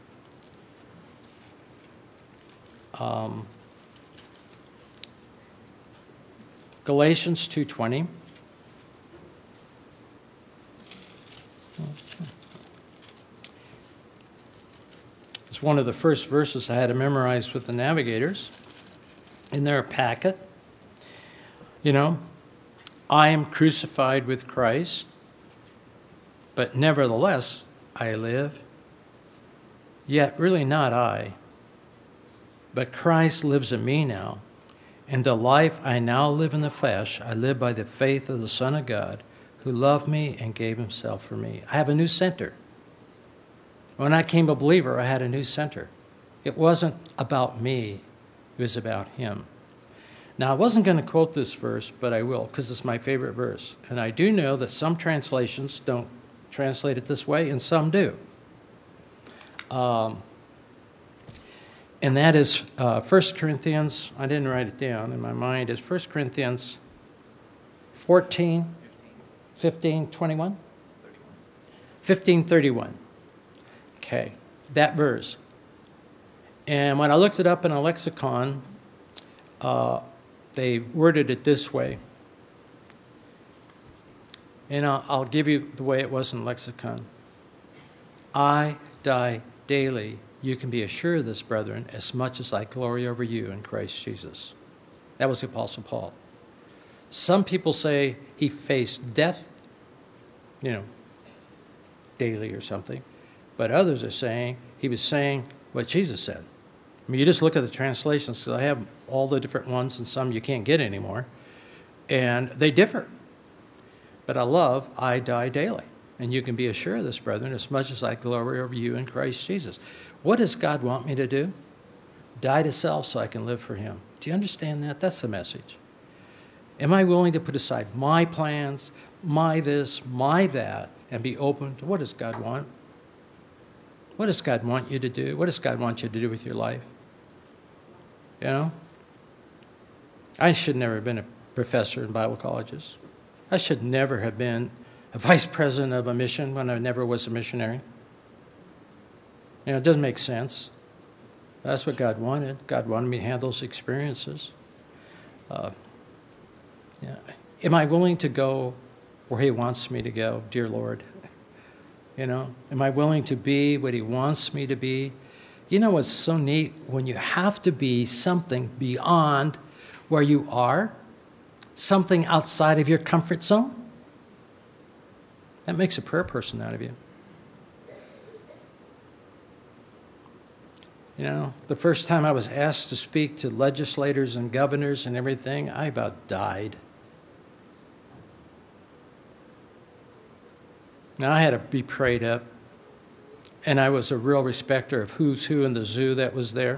Um, Galatians two twenty. It's one of the first verses I had to memorize with the navigators in their packet. You know, I am crucified with Christ, but nevertheless I live, yet really not I, but Christ lives in me now, and the life I now live in the flesh, I live by the faith of the Son of God, who loved me and gave himself for me. I have a new center. When I became a believer, I had a new center. It wasn't about me. It was about him. Now, I wasn't going to quote this verse, but I will, because it's my favorite verse. And I do know that some translations don't translate it this way, and some do. Um, and that is uh, First Corinthians, I didn't write it down in my mind, is First Corinthians fourteen, fifteen, twenty-one? fifteen thirty-one. Okay, that verse. And when I looked it up in a lexicon, uh, they worded it this way. And I'll, I'll give you the way it was in lexicon. I die daily. You can be assured of this, brethren, as much as I glory over you in Christ Jesus. That was the Apostle Paul. Some people say he faced death, you know, daily or something. But others are saying he was saying what Jesus said. I mean, you just look at the translations, because I have all the different ones, and some you can't get anymore, and they differ. But I love, I die daily. And you can be assured of this, brethren, as much as I glory over you in Christ Jesus. What does God want me to do? Die to self so I can live for him. Do you understand that? That's the message. Am I willing to put aside my plans, my this, my that, and be open to what does God want? What does God want you to do? What does God want you to do with your life? You know? I should never have been a professor in Bible colleges. I should never have been a vice president of a mission when I never was a missionary. You know, it doesn't make sense. That's what God wanted. God wanted me to have those experiences. Uh, yeah. Am I willing to go where he wants me to go, dear Lord? You know, am I willing to be what he wants me to be? You know what's so neat? When you have to be something beyond where you are, something outside of your comfort zone, that makes a prayer person out of you. You know, the first time I was asked to speak to legislators and governors and everything, I about died. Now, I had to be prayed up, and I was a real respecter of who's who in the zoo that was there.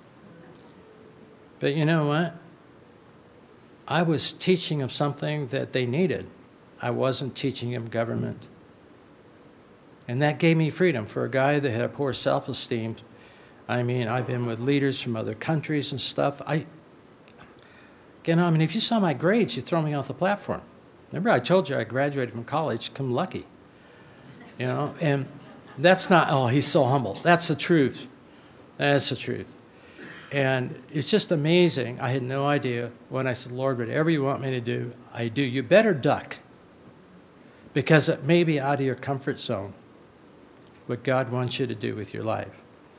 But you know what? I was teaching them something that they needed. I wasn't teaching them government. And that gave me freedom. For a guy that had a poor self-esteem, I mean, I've been with leaders from other countries and stuff. I, you know, I mean, if you saw my grades, you'd throw me off the platform. Remember, I told you I graduated from college, come lucky. You know, and that's not, oh, he's so humble. That's the truth. That's the truth. And it's just amazing. I had no idea when I said, Lord, whatever you want me to do, I do. You better duck, because it may be out of your comfort zone what God wants you to do with your life.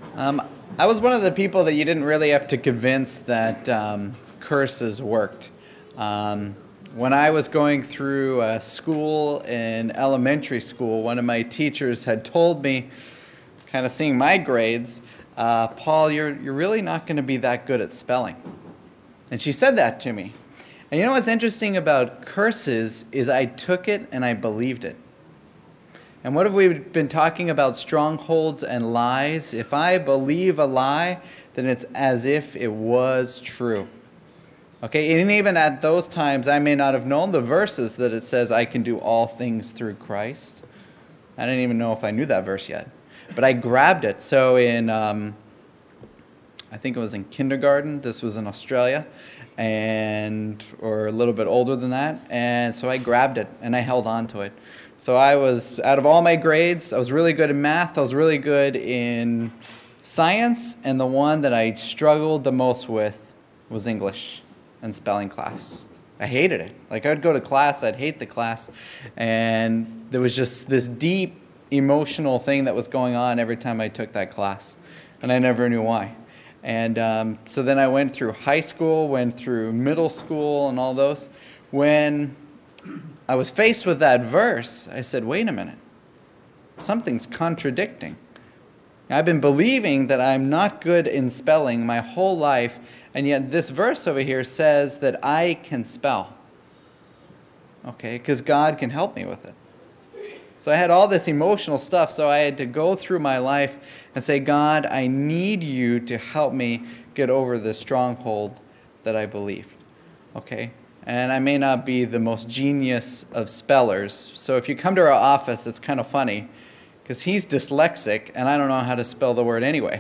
Um, I was one of the people that you didn't really have to convince that um, curses worked. Um, when I was going through uh, school in elementary school, one of my teachers had told me, kind of seeing my grades, uh, Paul, you're, you're really not going to be that good at spelling. And she said that to me. And you know what's interesting about curses is I took it and I believed it. And what have we been talking about? Strongholds and lies. If I believe a lie, then it's as if it was true. Okay, and even at those times, I may not have known the verses that it says I can do all things through Christ. I didn't even know if I knew that verse yet. But I grabbed it. So in, um, I think it was in kindergarten. This was in Australia, and or a little bit older than that. And so I grabbed it, and I held on to it. So I was, out of all my grades, I was really good in math, I was really good in science, and the one that I struggled the most with was English and spelling class. I hated it. Like, I'd go to class, I'd hate the class, and there was just this deep emotional thing that was going on every time I took that class, and I never knew why. And um, so then I went through high school, went through middle school, and all those. When I was faced with that verse, I said, wait a minute, something's contradicting. I've been believing that I'm not good in spelling my whole life, and yet this verse over here says that I can spell. Okay, because God can help me with it. So I had all this emotional stuff, so I had to go through my life and say, God, I need you to help me get over this stronghold that I believed. Okay? And I may not be the most genius of spellers. So if you come to our office, it's kind of funny, because he's dyslexic, and I don't know how to spell the word anyway.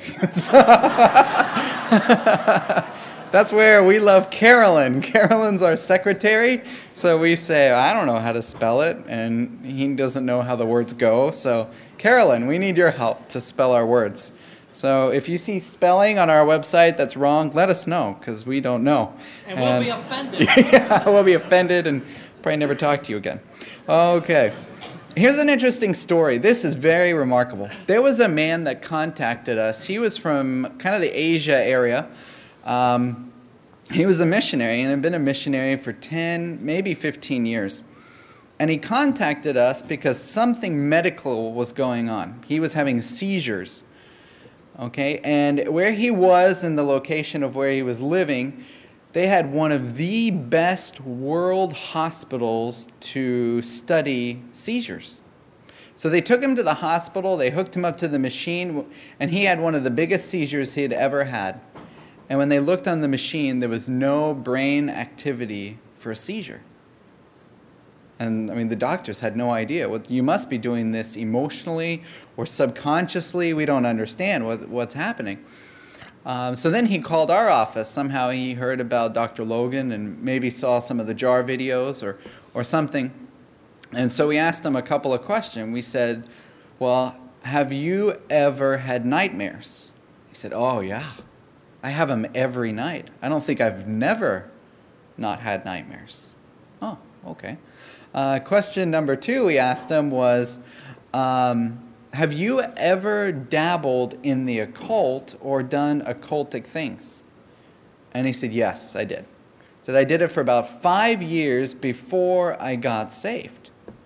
That's where we love Carolyn. Carolyn's our secretary, so we say, I don't know how to spell it, and he doesn't know how the words go. So, Carolyn, we need your help to spell our words. So if you see spelling on our website that's wrong, let us know, because we don't know. And, and we'll be offended. Yeah, we'll be offended and probably never talk to you again. Okay. Here's an interesting story. This is very remarkable. There was a man that contacted us. He was from kind of the Asia area. Um, he was a missionary and had been a missionary for ten, maybe fifteen years. And he contacted us because something medical was going on. He was having seizures. Okay, and where he was in the location of where he was living, they had one of the best world hospitals to study seizures. So they took him to the hospital, they hooked him up to the machine, and he had one of the biggest seizures he had ever had. And when they looked on the machine, there was no brain activity for a seizure. And I mean, the doctors had no idea. Well, you must be doing this emotionally or subconsciously. We don't understand what, what's happening. Um, so then he called our office. Somehow he heard about Doctor Logan and maybe saw some of the jar videos or, or something. And so we asked him a couple of questions. We said, well, have you ever had nightmares? He said, oh, yeah. I have them every night. I don't think I've never not had nightmares. Oh, okay. Uh, question number two we asked him was, um, have you ever dabbled in the occult or done occultic things? And he said, yes, I did. He said, I did it for about five years before I got saved.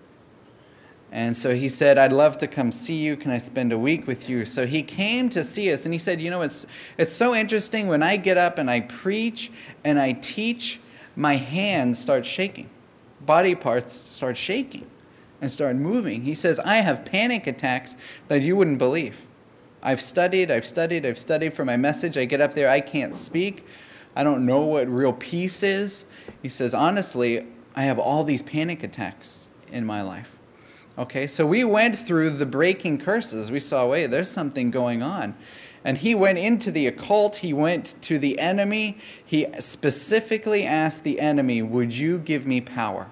And so he said, I'd love to come see you. Can I spend a week with you? So he came to see us, and he said, you know, it's, it's so interesting. When I get up and I preach and I teach, my hands start shaking. Body parts start shaking and start moving. He says, I have panic attacks that you wouldn't believe. I've studied, I've studied, I've studied for my message. I get up there, I can't speak. I don't know what real peace is. He says, honestly, I have all these panic attacks in my life. Okay, so we went through the breaking curses. We saw, wait, there's something going on. And he went into the occult. He went to the enemy. He specifically asked the enemy, would you give me power?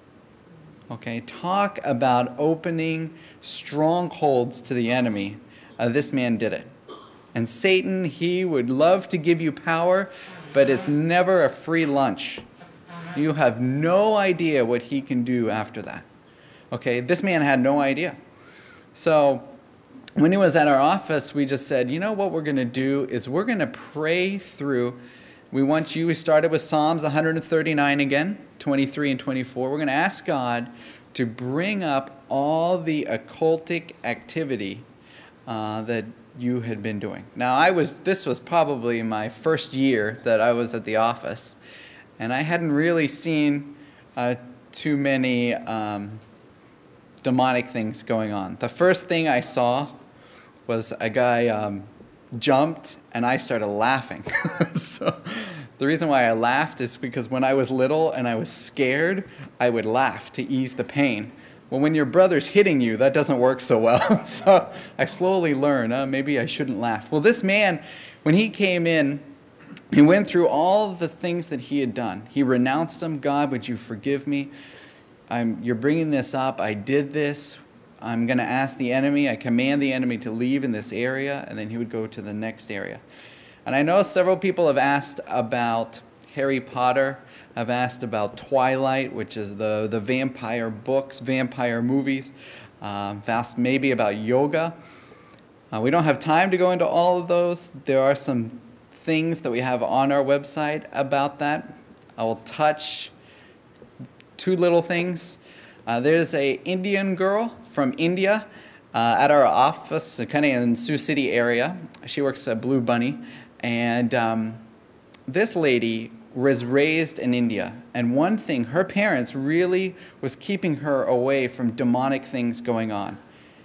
Okay, talk about opening strongholds to the enemy. Uh, this man did it. And Satan, he would love to give you power, but it's never a free lunch. You have no idea what he can do after that. Okay, this man had no idea. So when he was at our office, we just said, you know what we're going to do is we're going to pray through. We want you, we started with Psalms one thirty-nine again, twenty-three and twenty-four. We're going to ask God to bring up all the occultic activity uh, that you had been doing. Now, I was. This was probably my first year that I was at the office, and I hadn't really seen uh, too many um, demonic things going on. The first thing I saw was a guy um, jumped, and I started laughing. So the reason why I laughed is because when I was little and I was scared, I would laugh to ease the pain. Well, when your brother's hitting you, that doesn't work so well. So I slowly learned, uh, maybe I shouldn't laugh. Well, this man, when he came in, he went through all the things that he had done. He renounced them. God, would you forgive me? I'm, you're bringing this up. I did this. I'm going to ask the enemy. I command the enemy to leave in this area, and then he would go to the next area. And I know several people have asked about Harry Potter. I've asked about Twilight, which is the, the vampire books, vampire movies. Uh, I've asked maybe about yoga. Uh, we don't have time to go into all of those. There are some things that we have on our website about that. I will touch two little things. Uh, there's a Indian girl from India uh, at our office, kind of in Sioux City area. She works at Blue Bunny. And um, this lady was raised in India, and one thing, her parents really was keeping her away from demonic things going on.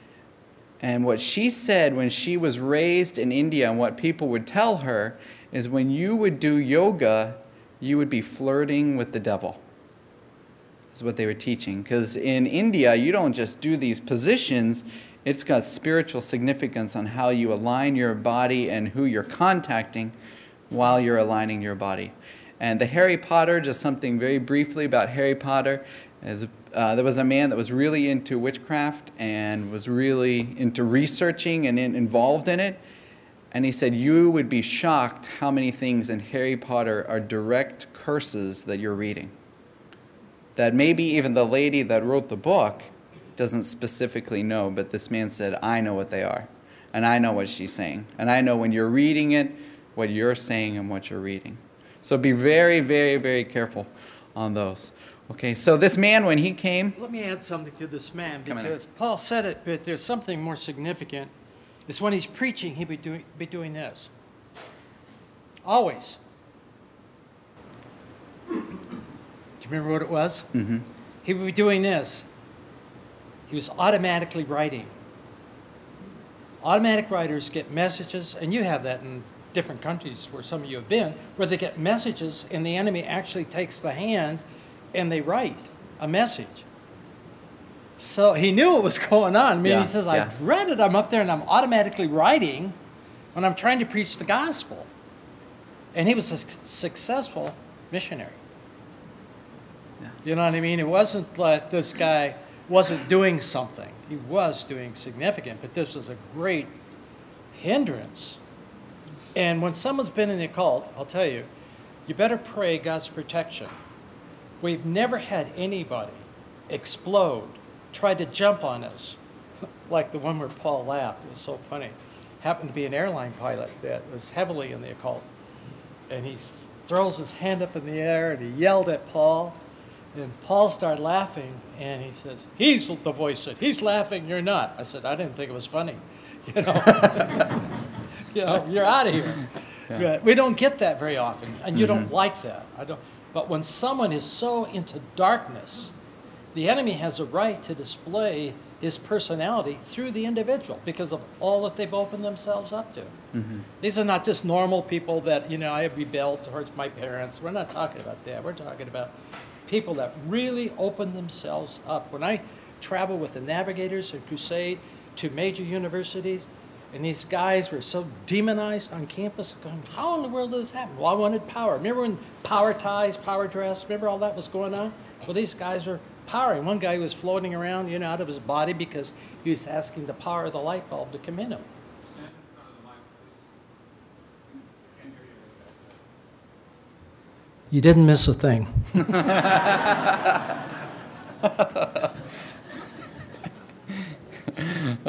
And what she said when she was raised in India, and what people would tell her, is when you would do yoga, you would be flirting with the devil. That's what they were teaching. Because in India, you don't just do these positions, it's got spiritual significance on how you align your body and who you're contacting while you're aligning your body. And the Harry Potter, just something very briefly about Harry Potter, is uh, there was a man that was really into witchcraft and was really into researching and in, involved in it. And he said, you would be shocked how many things in Harry Potter are direct curses that you're reading. That maybe even the lady that wrote the book doesn't specifically know, but this man said, I know what they are. And I know what she's saying. And I know when you're reading it, what you're saying and what you're reading. So be very, very, very careful on those. Okay, so this man, when he came... Let me add something to this man, because Paul said it, but there's something more significant. It's when he's preaching, he'd be doing, be doing this. Always. Do you remember what it was? Mm-hmm. He would be doing this. He was automatically writing. Automatic writers get messages, and you have that in different countries where some of you have been, where they get messages and the enemy actually takes the hand and they write a message. So he knew what was going on. I mean, yeah, he says, yeah. I read it, I'm up there and I'm automatically writing when I'm trying to preach the gospel. And he was a successful missionary. Yeah. You know what I mean? It wasn't like this guy wasn't doing something. He was doing significant, but this was a great hindrance. And when someone's been in the occult, I'll tell you, you better pray God's protection. We've never had anybody explode, try to jump on us, like the one where Paul laughed. It was so funny. Happened to be an airline pilot that was heavily in the occult. And he throws his hand up in the air and he yelled at Paul. And Paul started laughing and he says, he's the voice said, he's laughing, you're not. I said, I didn't think it was funny. You know? You know, you're out of here. Yeah. We don't get that very often, and you mm-hmm. don't like that. I don't. But when someone is so into darkness, the enemy has a right to display his personality through the individual because of all that they've opened themselves up to. Mm-hmm. These are not just normal people that, you know, I have rebelled towards my parents. We're not talking about that. We're talking about people that really open themselves up. When I travel with the Navigators and Crusade to major universities, and these guys were so demonized on campus, going, how in the world did this happen? Well, I wanted power. Remember when power ties, power dress, remember all that was going on? Well, these guys were powering. One guy was floating around, you know, out of his body because he was asking the power of the light bulb to come in him. You didn't miss a thing.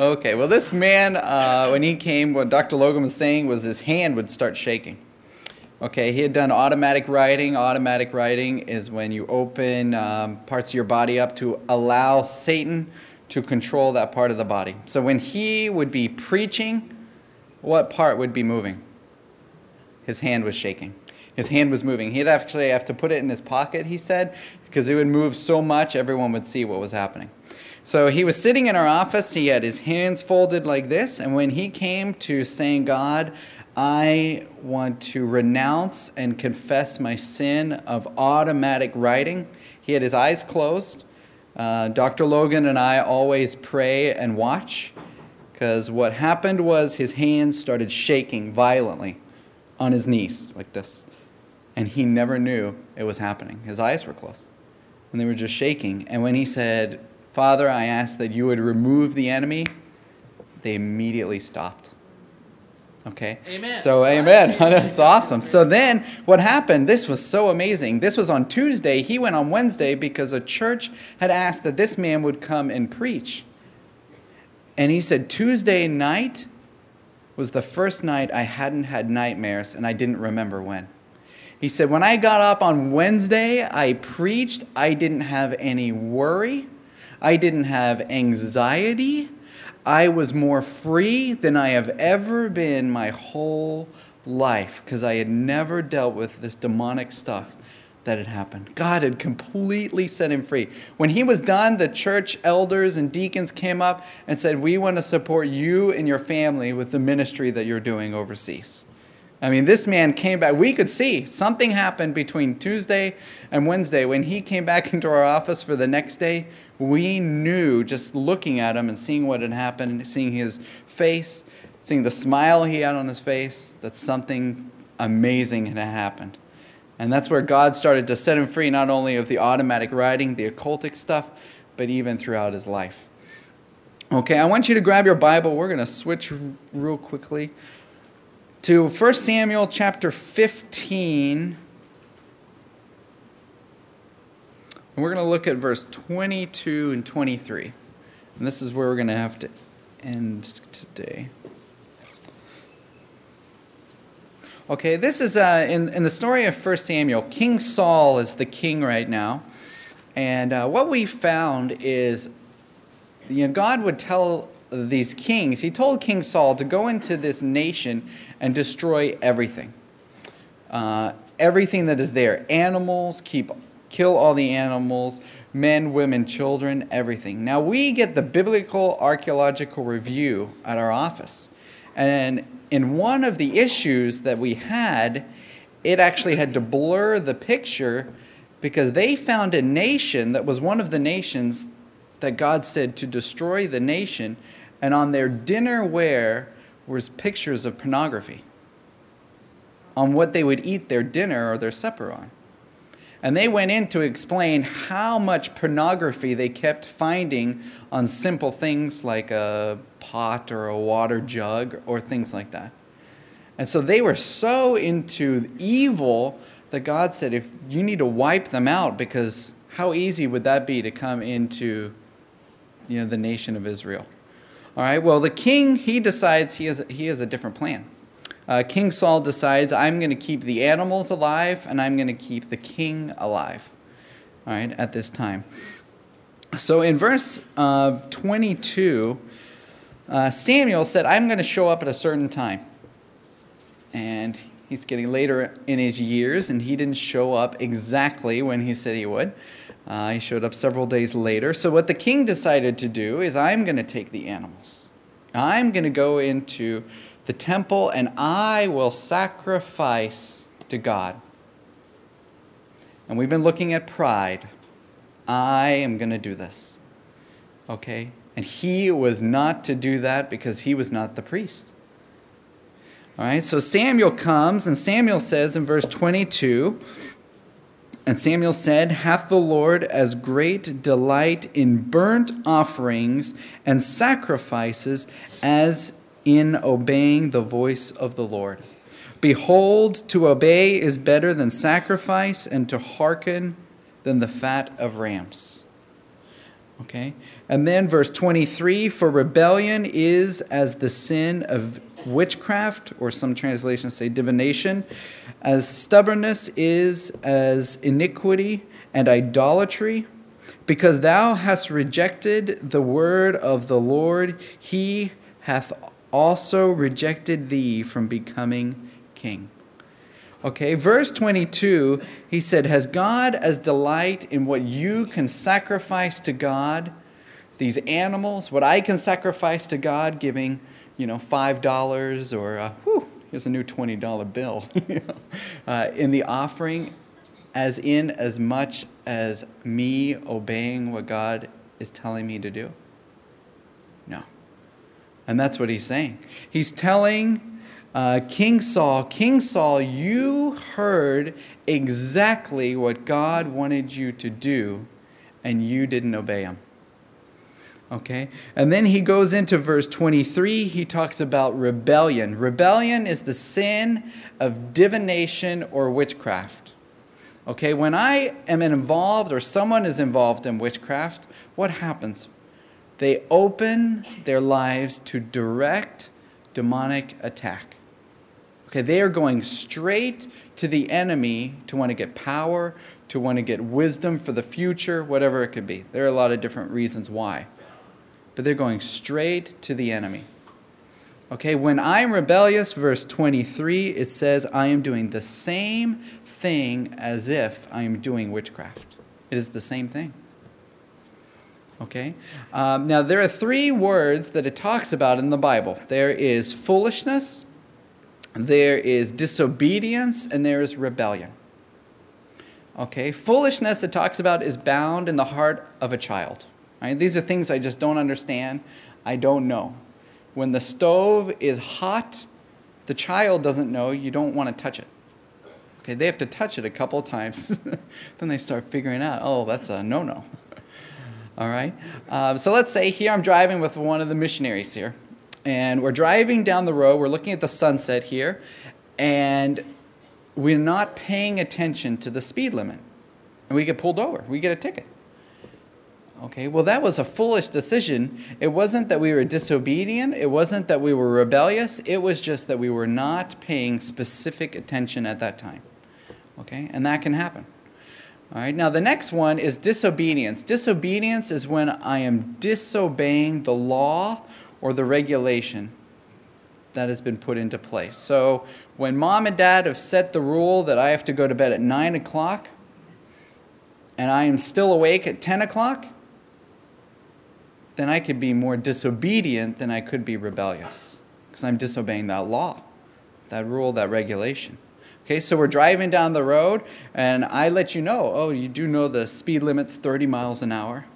Okay, well, this man, uh, when he came, what Doctor Logan was saying was his hand would start shaking. Okay, he had done automatic writing. Automatic writing is when you open um, parts of your body up to allow Satan to control that part of the body. So when he would be preaching, what part would be moving? His hand was shaking. His hand was moving. He'd actually have to put it in his pocket, he said, because it would move so much everyone would see what was happening. So he was sitting in our office. He had his hands folded like this. And when he came to saying, God, I want to renounce and confess my sin of automatic writing, he had his eyes closed. Uh, Doctor Logan and I always pray and watch, because what happened was his hands started shaking violently on his knees like this. And he never knew it was happening. His eyes were closed, and they were just shaking. And when he said, Father, I ask that you would remove the enemy, they immediately stopped. Okay? Amen. So, amen. That's awesome. So then what happened, this was so amazing. This was on Tuesday. He went on Wednesday because a church had asked that this man would come and preach. And he said, Tuesday night was the first night I hadn't had nightmares, and I didn't remember when. He said, when I got up on Wednesday, I preached. I didn't have any worry. I didn't have anxiety. I was more free than I have ever been my whole life, because I had never dealt with this demonic stuff that had happened. God had completely set him free. When he was done, the church elders and deacons came up and said, we want to support you and your family with the ministry that you're doing overseas. I mean, this man came back. We could see something happened between Tuesday and Wednesday. When he came back into our office for the next day, we knew, just looking at him and seeing what had happened, seeing his face, seeing the smile he had on his face, that something amazing had happened. And that's where God started to set him free, not only of the automatic writing, the occultic stuff, but even throughout his life. Okay, I want you to grab your Bible. We're going to switch real quickly to First Samuel chapter fifteen. And we're going to look at verse twenty-two and twenty-three. And this is where we're going to have to end today. Okay, this is uh, in, in the story of First Samuel. King Saul is the king right now. And uh, what we found is, you know, God would tell these kings, he told King Saul to go into this nation and destroy everything. Uh, everything that is there. Animals, keep, kill all the animals, men, women, children, everything. Now, we get the Biblical Archaeological Review at our office. And in one of the issues that we had, it actually had to blur the picture because they found a nation that was one of the nations that God said to destroy the nation, and on their dinnerware was pictures of pornography on what they would eat their dinner or their supper on. And they went in to explain how much pornography they kept finding on simple things like a pot or a water jug or things like that. And so they were so into evil that God said, if you need to wipe them out, because how easy would that be to come into, you know, the nation of Israel? All right, well, the king, he decides he has, he has a different plan. Uh, King Saul decides, I'm going to keep the animals alive, and I'm going to keep the king alive, all right, at this time. So in verse uh, twenty-two, uh, Samuel said, I'm going to show up at a certain time. And he's getting later in his years, and he didn't show up exactly when he said he would. Uh, he showed up several days later. So what the king decided to do is, I'm going to take the animals. I'm going to go into the temple, and I will sacrifice to God. And we've been looking at pride. I am going to do this. Okay? And he was not to do that because he was not the priest. All right, so Samuel comes, and Samuel says in verse twenty-two, and Samuel said, hath the Lord as great delight in burnt offerings and sacrifices as in obeying the voice of the Lord? Behold, to obey is better than sacrifice, and to hearken than the fat of rams. Okay? And then verse twenty-three, for rebellion is as the sin of witchcraft, or some translations say divination, as stubbornness is as iniquity and idolatry. Because thou hast rejected the word of the Lord, he hath also rejected thee from becoming king. Okay, verse twenty-two, he said, has God as delight in what you can sacrifice to God, these animals, what I can sacrifice to God, giving, you know, five dollars or, uh, whew, here's a new twenty dollar bill, you know, uh, in the offering, as in as much as me obeying what God is telling me to do? No. And that's what he's saying. He's telling uh, King Saul, King Saul, you heard exactly what God wanted you to do, and you didn't obey him. Okay? And then he goes into verse twenty-three. He talks about rebellion. Rebellion is the sin of divination or witchcraft. Okay, when I am involved or someone is involved in witchcraft, what happens? They open their lives to direct demonic attack. Okay, they are going straight to the enemy to want to get power, to want to get wisdom for the future, whatever it could be. There are a lot of different reasons why. But they're going straight to the enemy. Okay, when I am rebellious, verse twenty-three, it says, I am doing the same thing as if I am doing witchcraft. It is the same thing. Okay? Um, now, there are three words that it talks about in the Bible. There is foolishness, there is disobedience, and there is rebellion. Okay? Foolishness, it talks about, is bound in the heart of a child. Right? These are things I just don't understand. I don't know. When the stove is hot, the child doesn't know. You don't want to touch it. Okay, they have to touch it a couple of times. Then they start figuring out, oh, that's a no-no. All right? Uh, so let's say here I'm driving with one of the missionaries here. And we're driving down the road. We're looking at the sunset here. And we're not paying attention to the speed limit. And we get pulled over. We get a ticket. Okay, well, that was a foolish decision. It wasn't that we were disobedient. It wasn't that we were rebellious. It was just that we were not paying specific attention at that time. Okay, and that can happen. All right, now the next one is disobedience. Disobedience is when I am disobeying the law or the regulation that has been put into place. So when mom and dad have set the rule that I have to go to bed at nine o'clock and I am still awake at ten o'clock, then I could be more disobedient than I could be rebellious, because I'm disobeying that law, that rule, that regulation. Okay, so we're driving down the road, and I let you know, oh, you do know the speed limit's thirty miles an hour.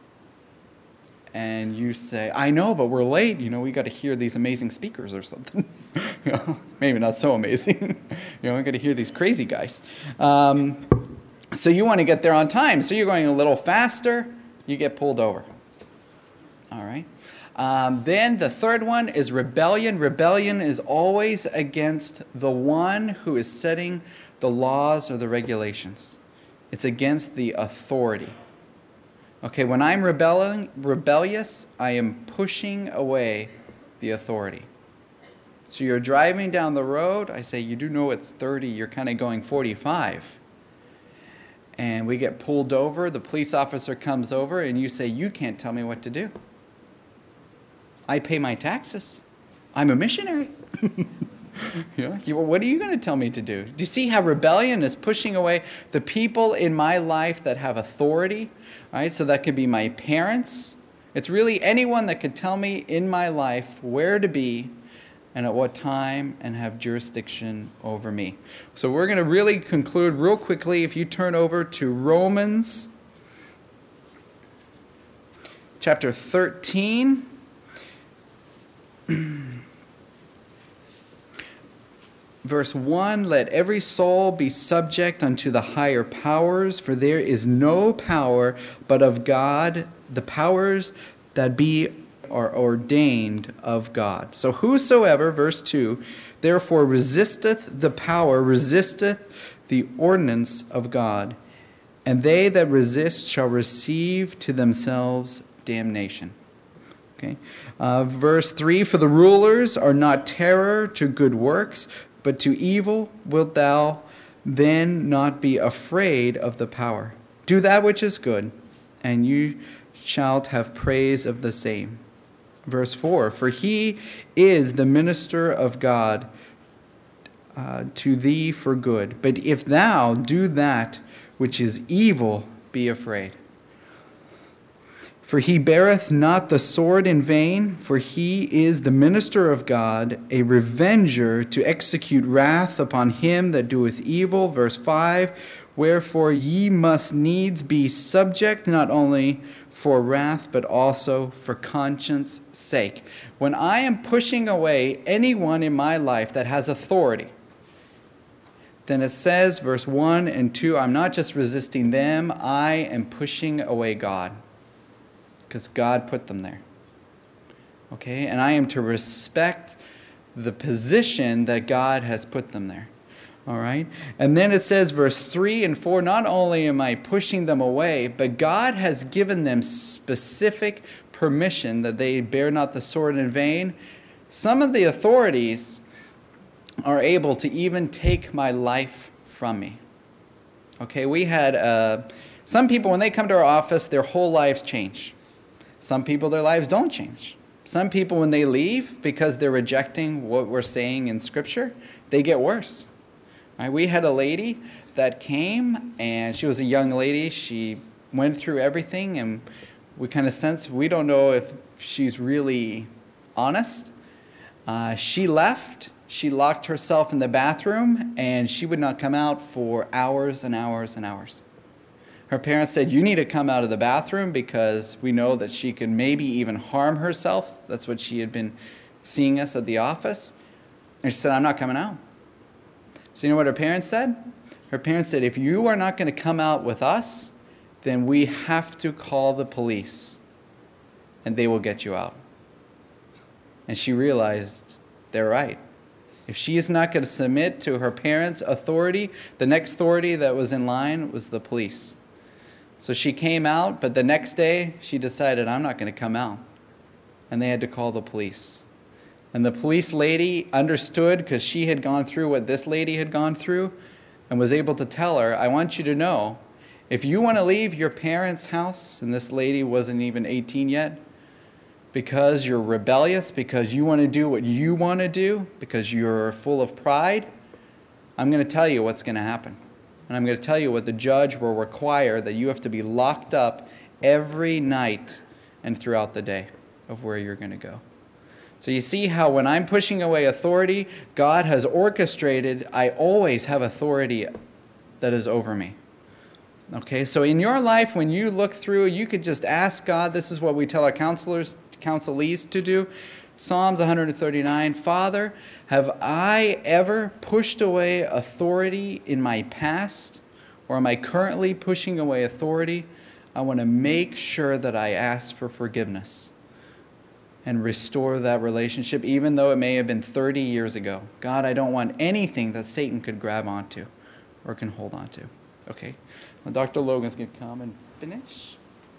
And you say, I know, but we're late. You know, we got to hear these amazing speakers or something. You know, maybe not so amazing. You know, we got to hear these crazy guys. Um, so you want to get there on time. So you're going a little faster, you get pulled over. All right. Um, then the third one is rebellion. Rebellion is always against the one who is setting the laws or the regulations. It's against the authority. Okay, when I'm rebelling, rebellious, I am pushing away the authority. So you're driving down the road. I say, you do know it's thirty. You're kind of going forty-five. And we get pulled over. The police officer comes over, and you say, you can't tell me what to do. I pay my taxes. I'm a missionary. You know, what are you going to tell me to do? Do you see how rebellion is pushing away the people in my life that have authority? Right? So that could be my parents. It's really anyone that could tell me in my life where to be and at what time and have jurisdiction over me. So we're going to really conclude real quickly. If you turn over to Romans chapter thirteen. Verse one, let every soul be subject unto the higher powers, for there is no power but of God. The powers that be are ordained of God. So whosoever, verse two, therefore resisteth the power, resisteth the ordinance of God. And they that resist shall receive to themselves damnation. Okay. Uh, verse three, for the rulers are not terror to good works, but to evil wilt thou then not be afraid of the power. Do that which is good, and you shalt have praise of the same. Verse four, for he is the minister of God uh, to thee for good. But if thou do that which is evil, be afraid. For he beareth not the sword in vain, for he is the minister of God, a revenger to execute wrath upon him that doeth evil. Verse five, wherefore ye must needs be subject, not only for wrath, but also for conscience sake. When I am pushing away anyone in my life that has authority, then it says, verse one and two, I'm not just resisting them, I am pushing away God. Because God put them there. Okay? And I am to respect the position that God has put them there. All right? And then it says, verse three and four, not only am I pushing them away, but God has given them specific permission that they bear not the sword in vain. Some of the authorities are able to even take my life from me. Okay? We had, uh, some people, when they come to our office, their whole lives change. Some people, their lives don't change. Some people, when they leave, because they're rejecting what we're saying in Scripture, they get worse. Right? We had a lady that came, and she was a young lady. She went through everything, and we kind of sensed, we don't know if she's really honest. Uh, she left. She locked herself in the bathroom, and she would not come out for hours and hours and hours. Her parents said, you need to come out of the bathroom because we know that she can maybe even harm herself. That's what she had been seeing us at the office. And she said, I'm not coming out. So you know what her parents said? Her parents said, if you are not going to come out with us, then we have to call the police and they will get you out. And she realized they're right. If she is not going to submit to her parents' authority, the next authority that was in line was the police. So she came out, but the next day she decided, I'm not going to come out. And they had to call the police. And the police lady understood because she had gone through what this lady had gone through and was able to tell her, I want you to know, if you want to leave your parents' house, and this lady wasn't even eighteen yet, because you're rebellious, because you want to do what you want to do, because you're full of pride, I'm going to tell you what's going to happen. And I'm going to tell you what the judge will require, that you have to be locked up every night and throughout the day of where you're going to go. So you see how when I'm pushing away authority, God has orchestrated, I always have authority that is over me. Okay, so in your life, when you look through, you could just ask God. This is what we tell our counselors, counselees to do. Psalms one thirty-nine, Father, have I ever pushed away authority in my past? Or am I currently pushing away authority? I want to make sure that I ask for forgiveness and restore that relationship, even though it may have been thirty years ago. God, I don't want anything that Satan could grab onto or can hold onto. Okay, well, Doctor Logan's going to come and finish.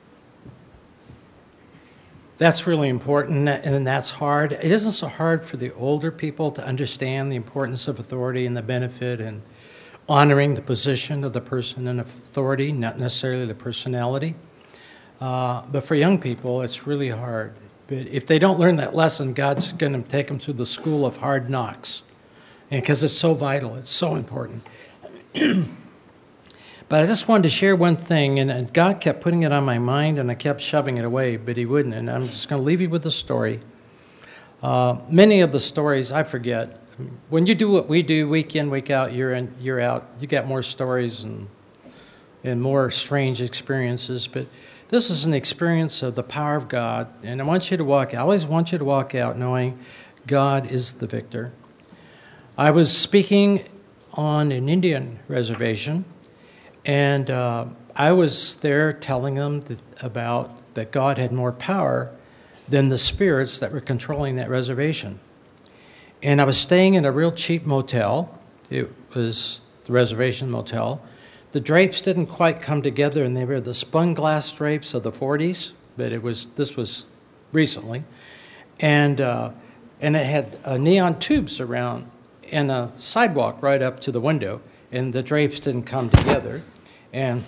That's really important, and that's hard. It isn't so hard for the older people to understand the importance of authority and the benefit and honoring the position of the person in authority, not necessarily the personality. Uh, but for young people, it's really hard. But if they don't learn that lesson, God's going to take them through the school of hard knocks, and because it's so vital, it's so important. But I just wanted to share one thing, and God kept putting it on my mind, and I kept shoving it away, but he wouldn't. And I'm just going to leave you with a story. Uh, many of the stories I forget. When you do what we do, week in, week out, year in, year out, you get more stories and and more strange experiences. But this is an experience of the power of God, and I want you to walk. I always want you to walk out knowing God is the victor. I was speaking on an Indian reservation. And uh, I was there telling them that, about that God had more power than the spirits that were controlling that reservation. And I was staying in a real cheap motel. It was the reservation motel. The drapes didn't quite come together, and they were the spun glass drapes of the forties. but it was this was recently, and uh, and it had uh, neon tubes around and a sidewalk right up to the window, and the drapes didn't come together, and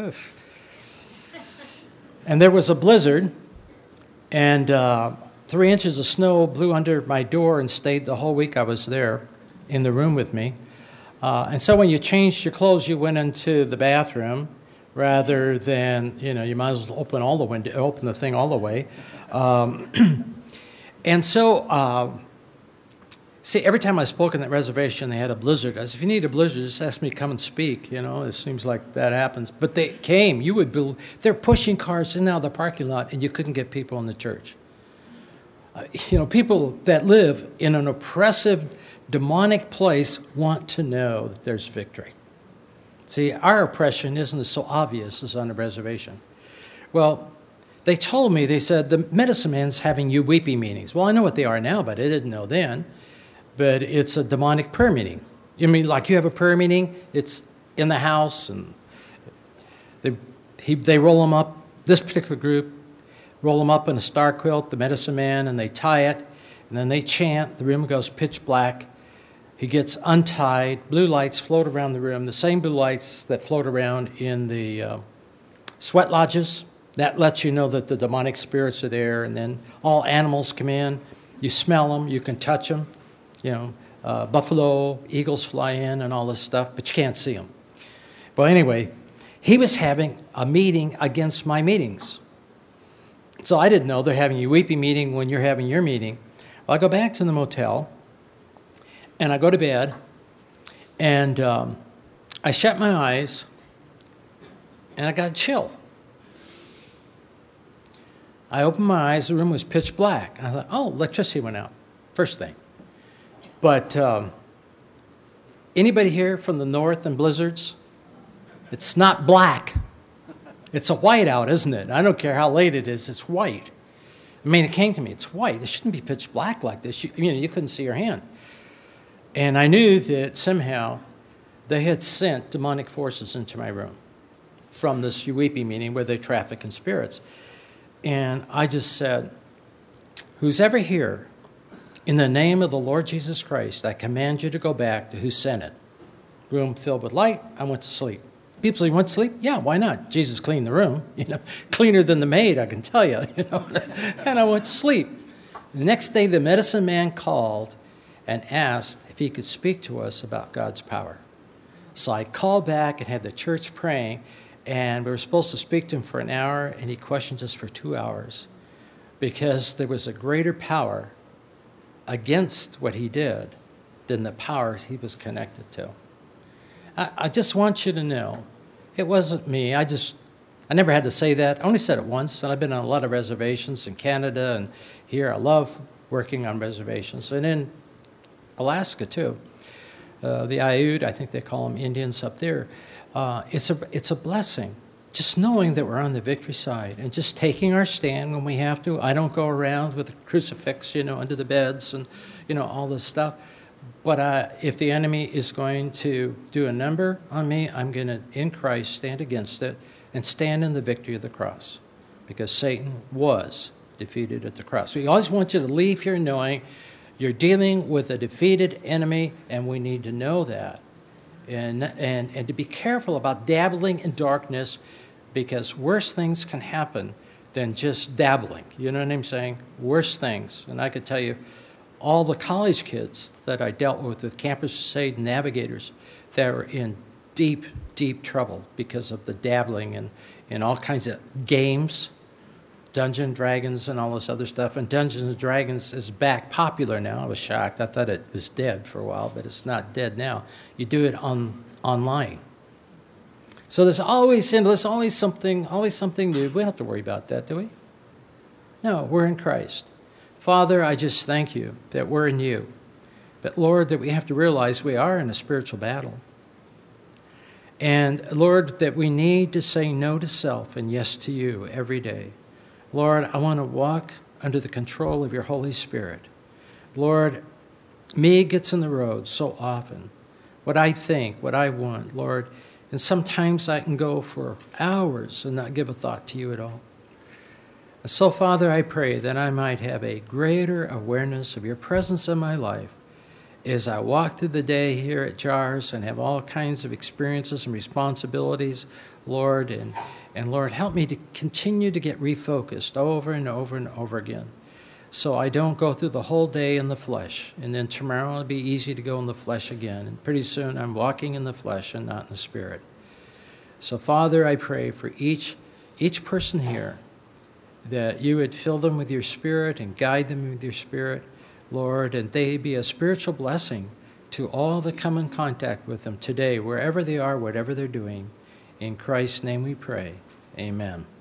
and there was a blizzard, and uh, three inches of snow blew under my door and stayed the whole week I was there in the room with me. Uh, and so when you changed your clothes, you went into the bathroom rather than, you know, you might as well open all the window, open the thing all the way. Um, and so, uh, see, every time I spoke in that reservation, they had a blizzard. I said, if you need a blizzard, just ask me to come and speak. You know, it seems like that happens. But they came. You would be, they're pushing cars in and out of the parking lot, and you couldn't get people in the church. Uh, you know, people that live in an oppressive, demonic place want to know that there's victory. See, our oppression isn't so obvious as on the reservation. Well, they told me, they said, the medicine man's having you weepy meetings. Well, I know what they are now, but I didn't know then. But it's a demonic prayer meeting. You mean like you have a prayer meeting? It's in the house, and they, he, they roll them up, this particular group, roll them up in a star quilt, the medicine man, and they tie it, and then they chant. The room goes pitch black. He gets untied. Blue lights float around the room, the same blue lights that float around in the uh, sweat lodges. That lets you know that the demonic spirits are there. And then all animals come in. You smell them. You can touch them. You know, uh, buffalo, eagles fly in and all this stuff, but you can't see them. Well, anyway, he was having a meeting against my meetings. So I didn't know they're having a weepy meeting when you're having your meeting. Well, I go back to the motel. And I go to bed, and um, I shut my eyes, and I got a chill. I opened my eyes, the room was pitch black. I thought, oh, electricity went out, first thing. But um, anybody here from the north and blizzards? It's not black. It's a whiteout, isn't it? I don't care how late it is, it's white. I mean, it came to me, it's white. It shouldn't be pitch black like this. You, you know, you couldn't see your hand. And I knew that somehow they had sent demonic forces into my room from this U E P I meeting where they traffic in spirits. And I just said, who's ever here, in the name of the Lord Jesus Christ, I command you to go back to who sent it. Room filled with light, I went to sleep. People say, you went to sleep? Yeah, why not? Jesus cleaned the room, you know, cleaner than the maid, I can tell you, you know. And I went to sleep. The next day, the medicine man called and asked if he could speak to us about God's power. So I called back and had the church praying, and we were supposed to speak to him for an hour, and he questioned us for two hours because there was a greater power against what he did than the powers he was connected to. I, I just want you to know, it wasn't me. I just, I never had to say that. I only said it once, and I've been on a lot of reservations in Canada and here. I love working on reservations. And in Alaska, too. Uh, the Aiud, I think they call them Indians up there. Uh, it's a it's a blessing, just knowing that we're on the victory side and just taking our stand when we have to. I don't go around with a crucifix, you know, under the beds and, you know, all this stuff. But uh, if the enemy is going to do a number on me, I'm going to, in Christ, stand against it and stand in the victory of the cross, because Satan was defeated at the cross. We always want you to leave here knowing you're dealing with a defeated enemy, and we need to know that. And, and, and to be careful about dabbling in darkness, because worse things can happen than just dabbling. You know what I'm saying? Worse things. And I could tell you, all the college kids that I dealt with, with Campus Crusade Navigators, that were in deep, deep trouble because of the dabbling in, in all kinds of games, Dungeons and Dragons and all this other stuff. And Dungeons and Dragons is back popular now. I was shocked. I thought it was dead for a while, but it's not dead now. You do it on online. So there's always, there's always something, always something new. We don't have to worry about that, do we? No, we're in Christ. Father, I just thank you that we're in you. But Lord, that we have to realize we are in a spiritual battle. And Lord, that we need to say no to self and yes to you every day. Lord, I want to walk under the control of your Holy Spirit. Lord, me gets in the road so often. What I think, what I want, Lord, and sometimes I can go for hours and not give a thought to you at all. So, Father, I pray that I might have a greater awareness of your presence in my life as I walk through the day here at JARS and have all kinds of experiences and responsibilities, Lord. And, and Lord, help me to continue to get refocused over and over and over again, so I don't go through the whole day in the flesh. And then tomorrow it'll be easy to go in the flesh again. And pretty soon I'm walking in the flesh and not in the spirit. So, Father, I pray for each, each person here, that you would fill them with your Spirit and guide them with your Spirit, Lord, and they be a spiritual blessing to all that come in contact with them today, wherever they are, whatever they're doing. In Christ's name we pray. Amen.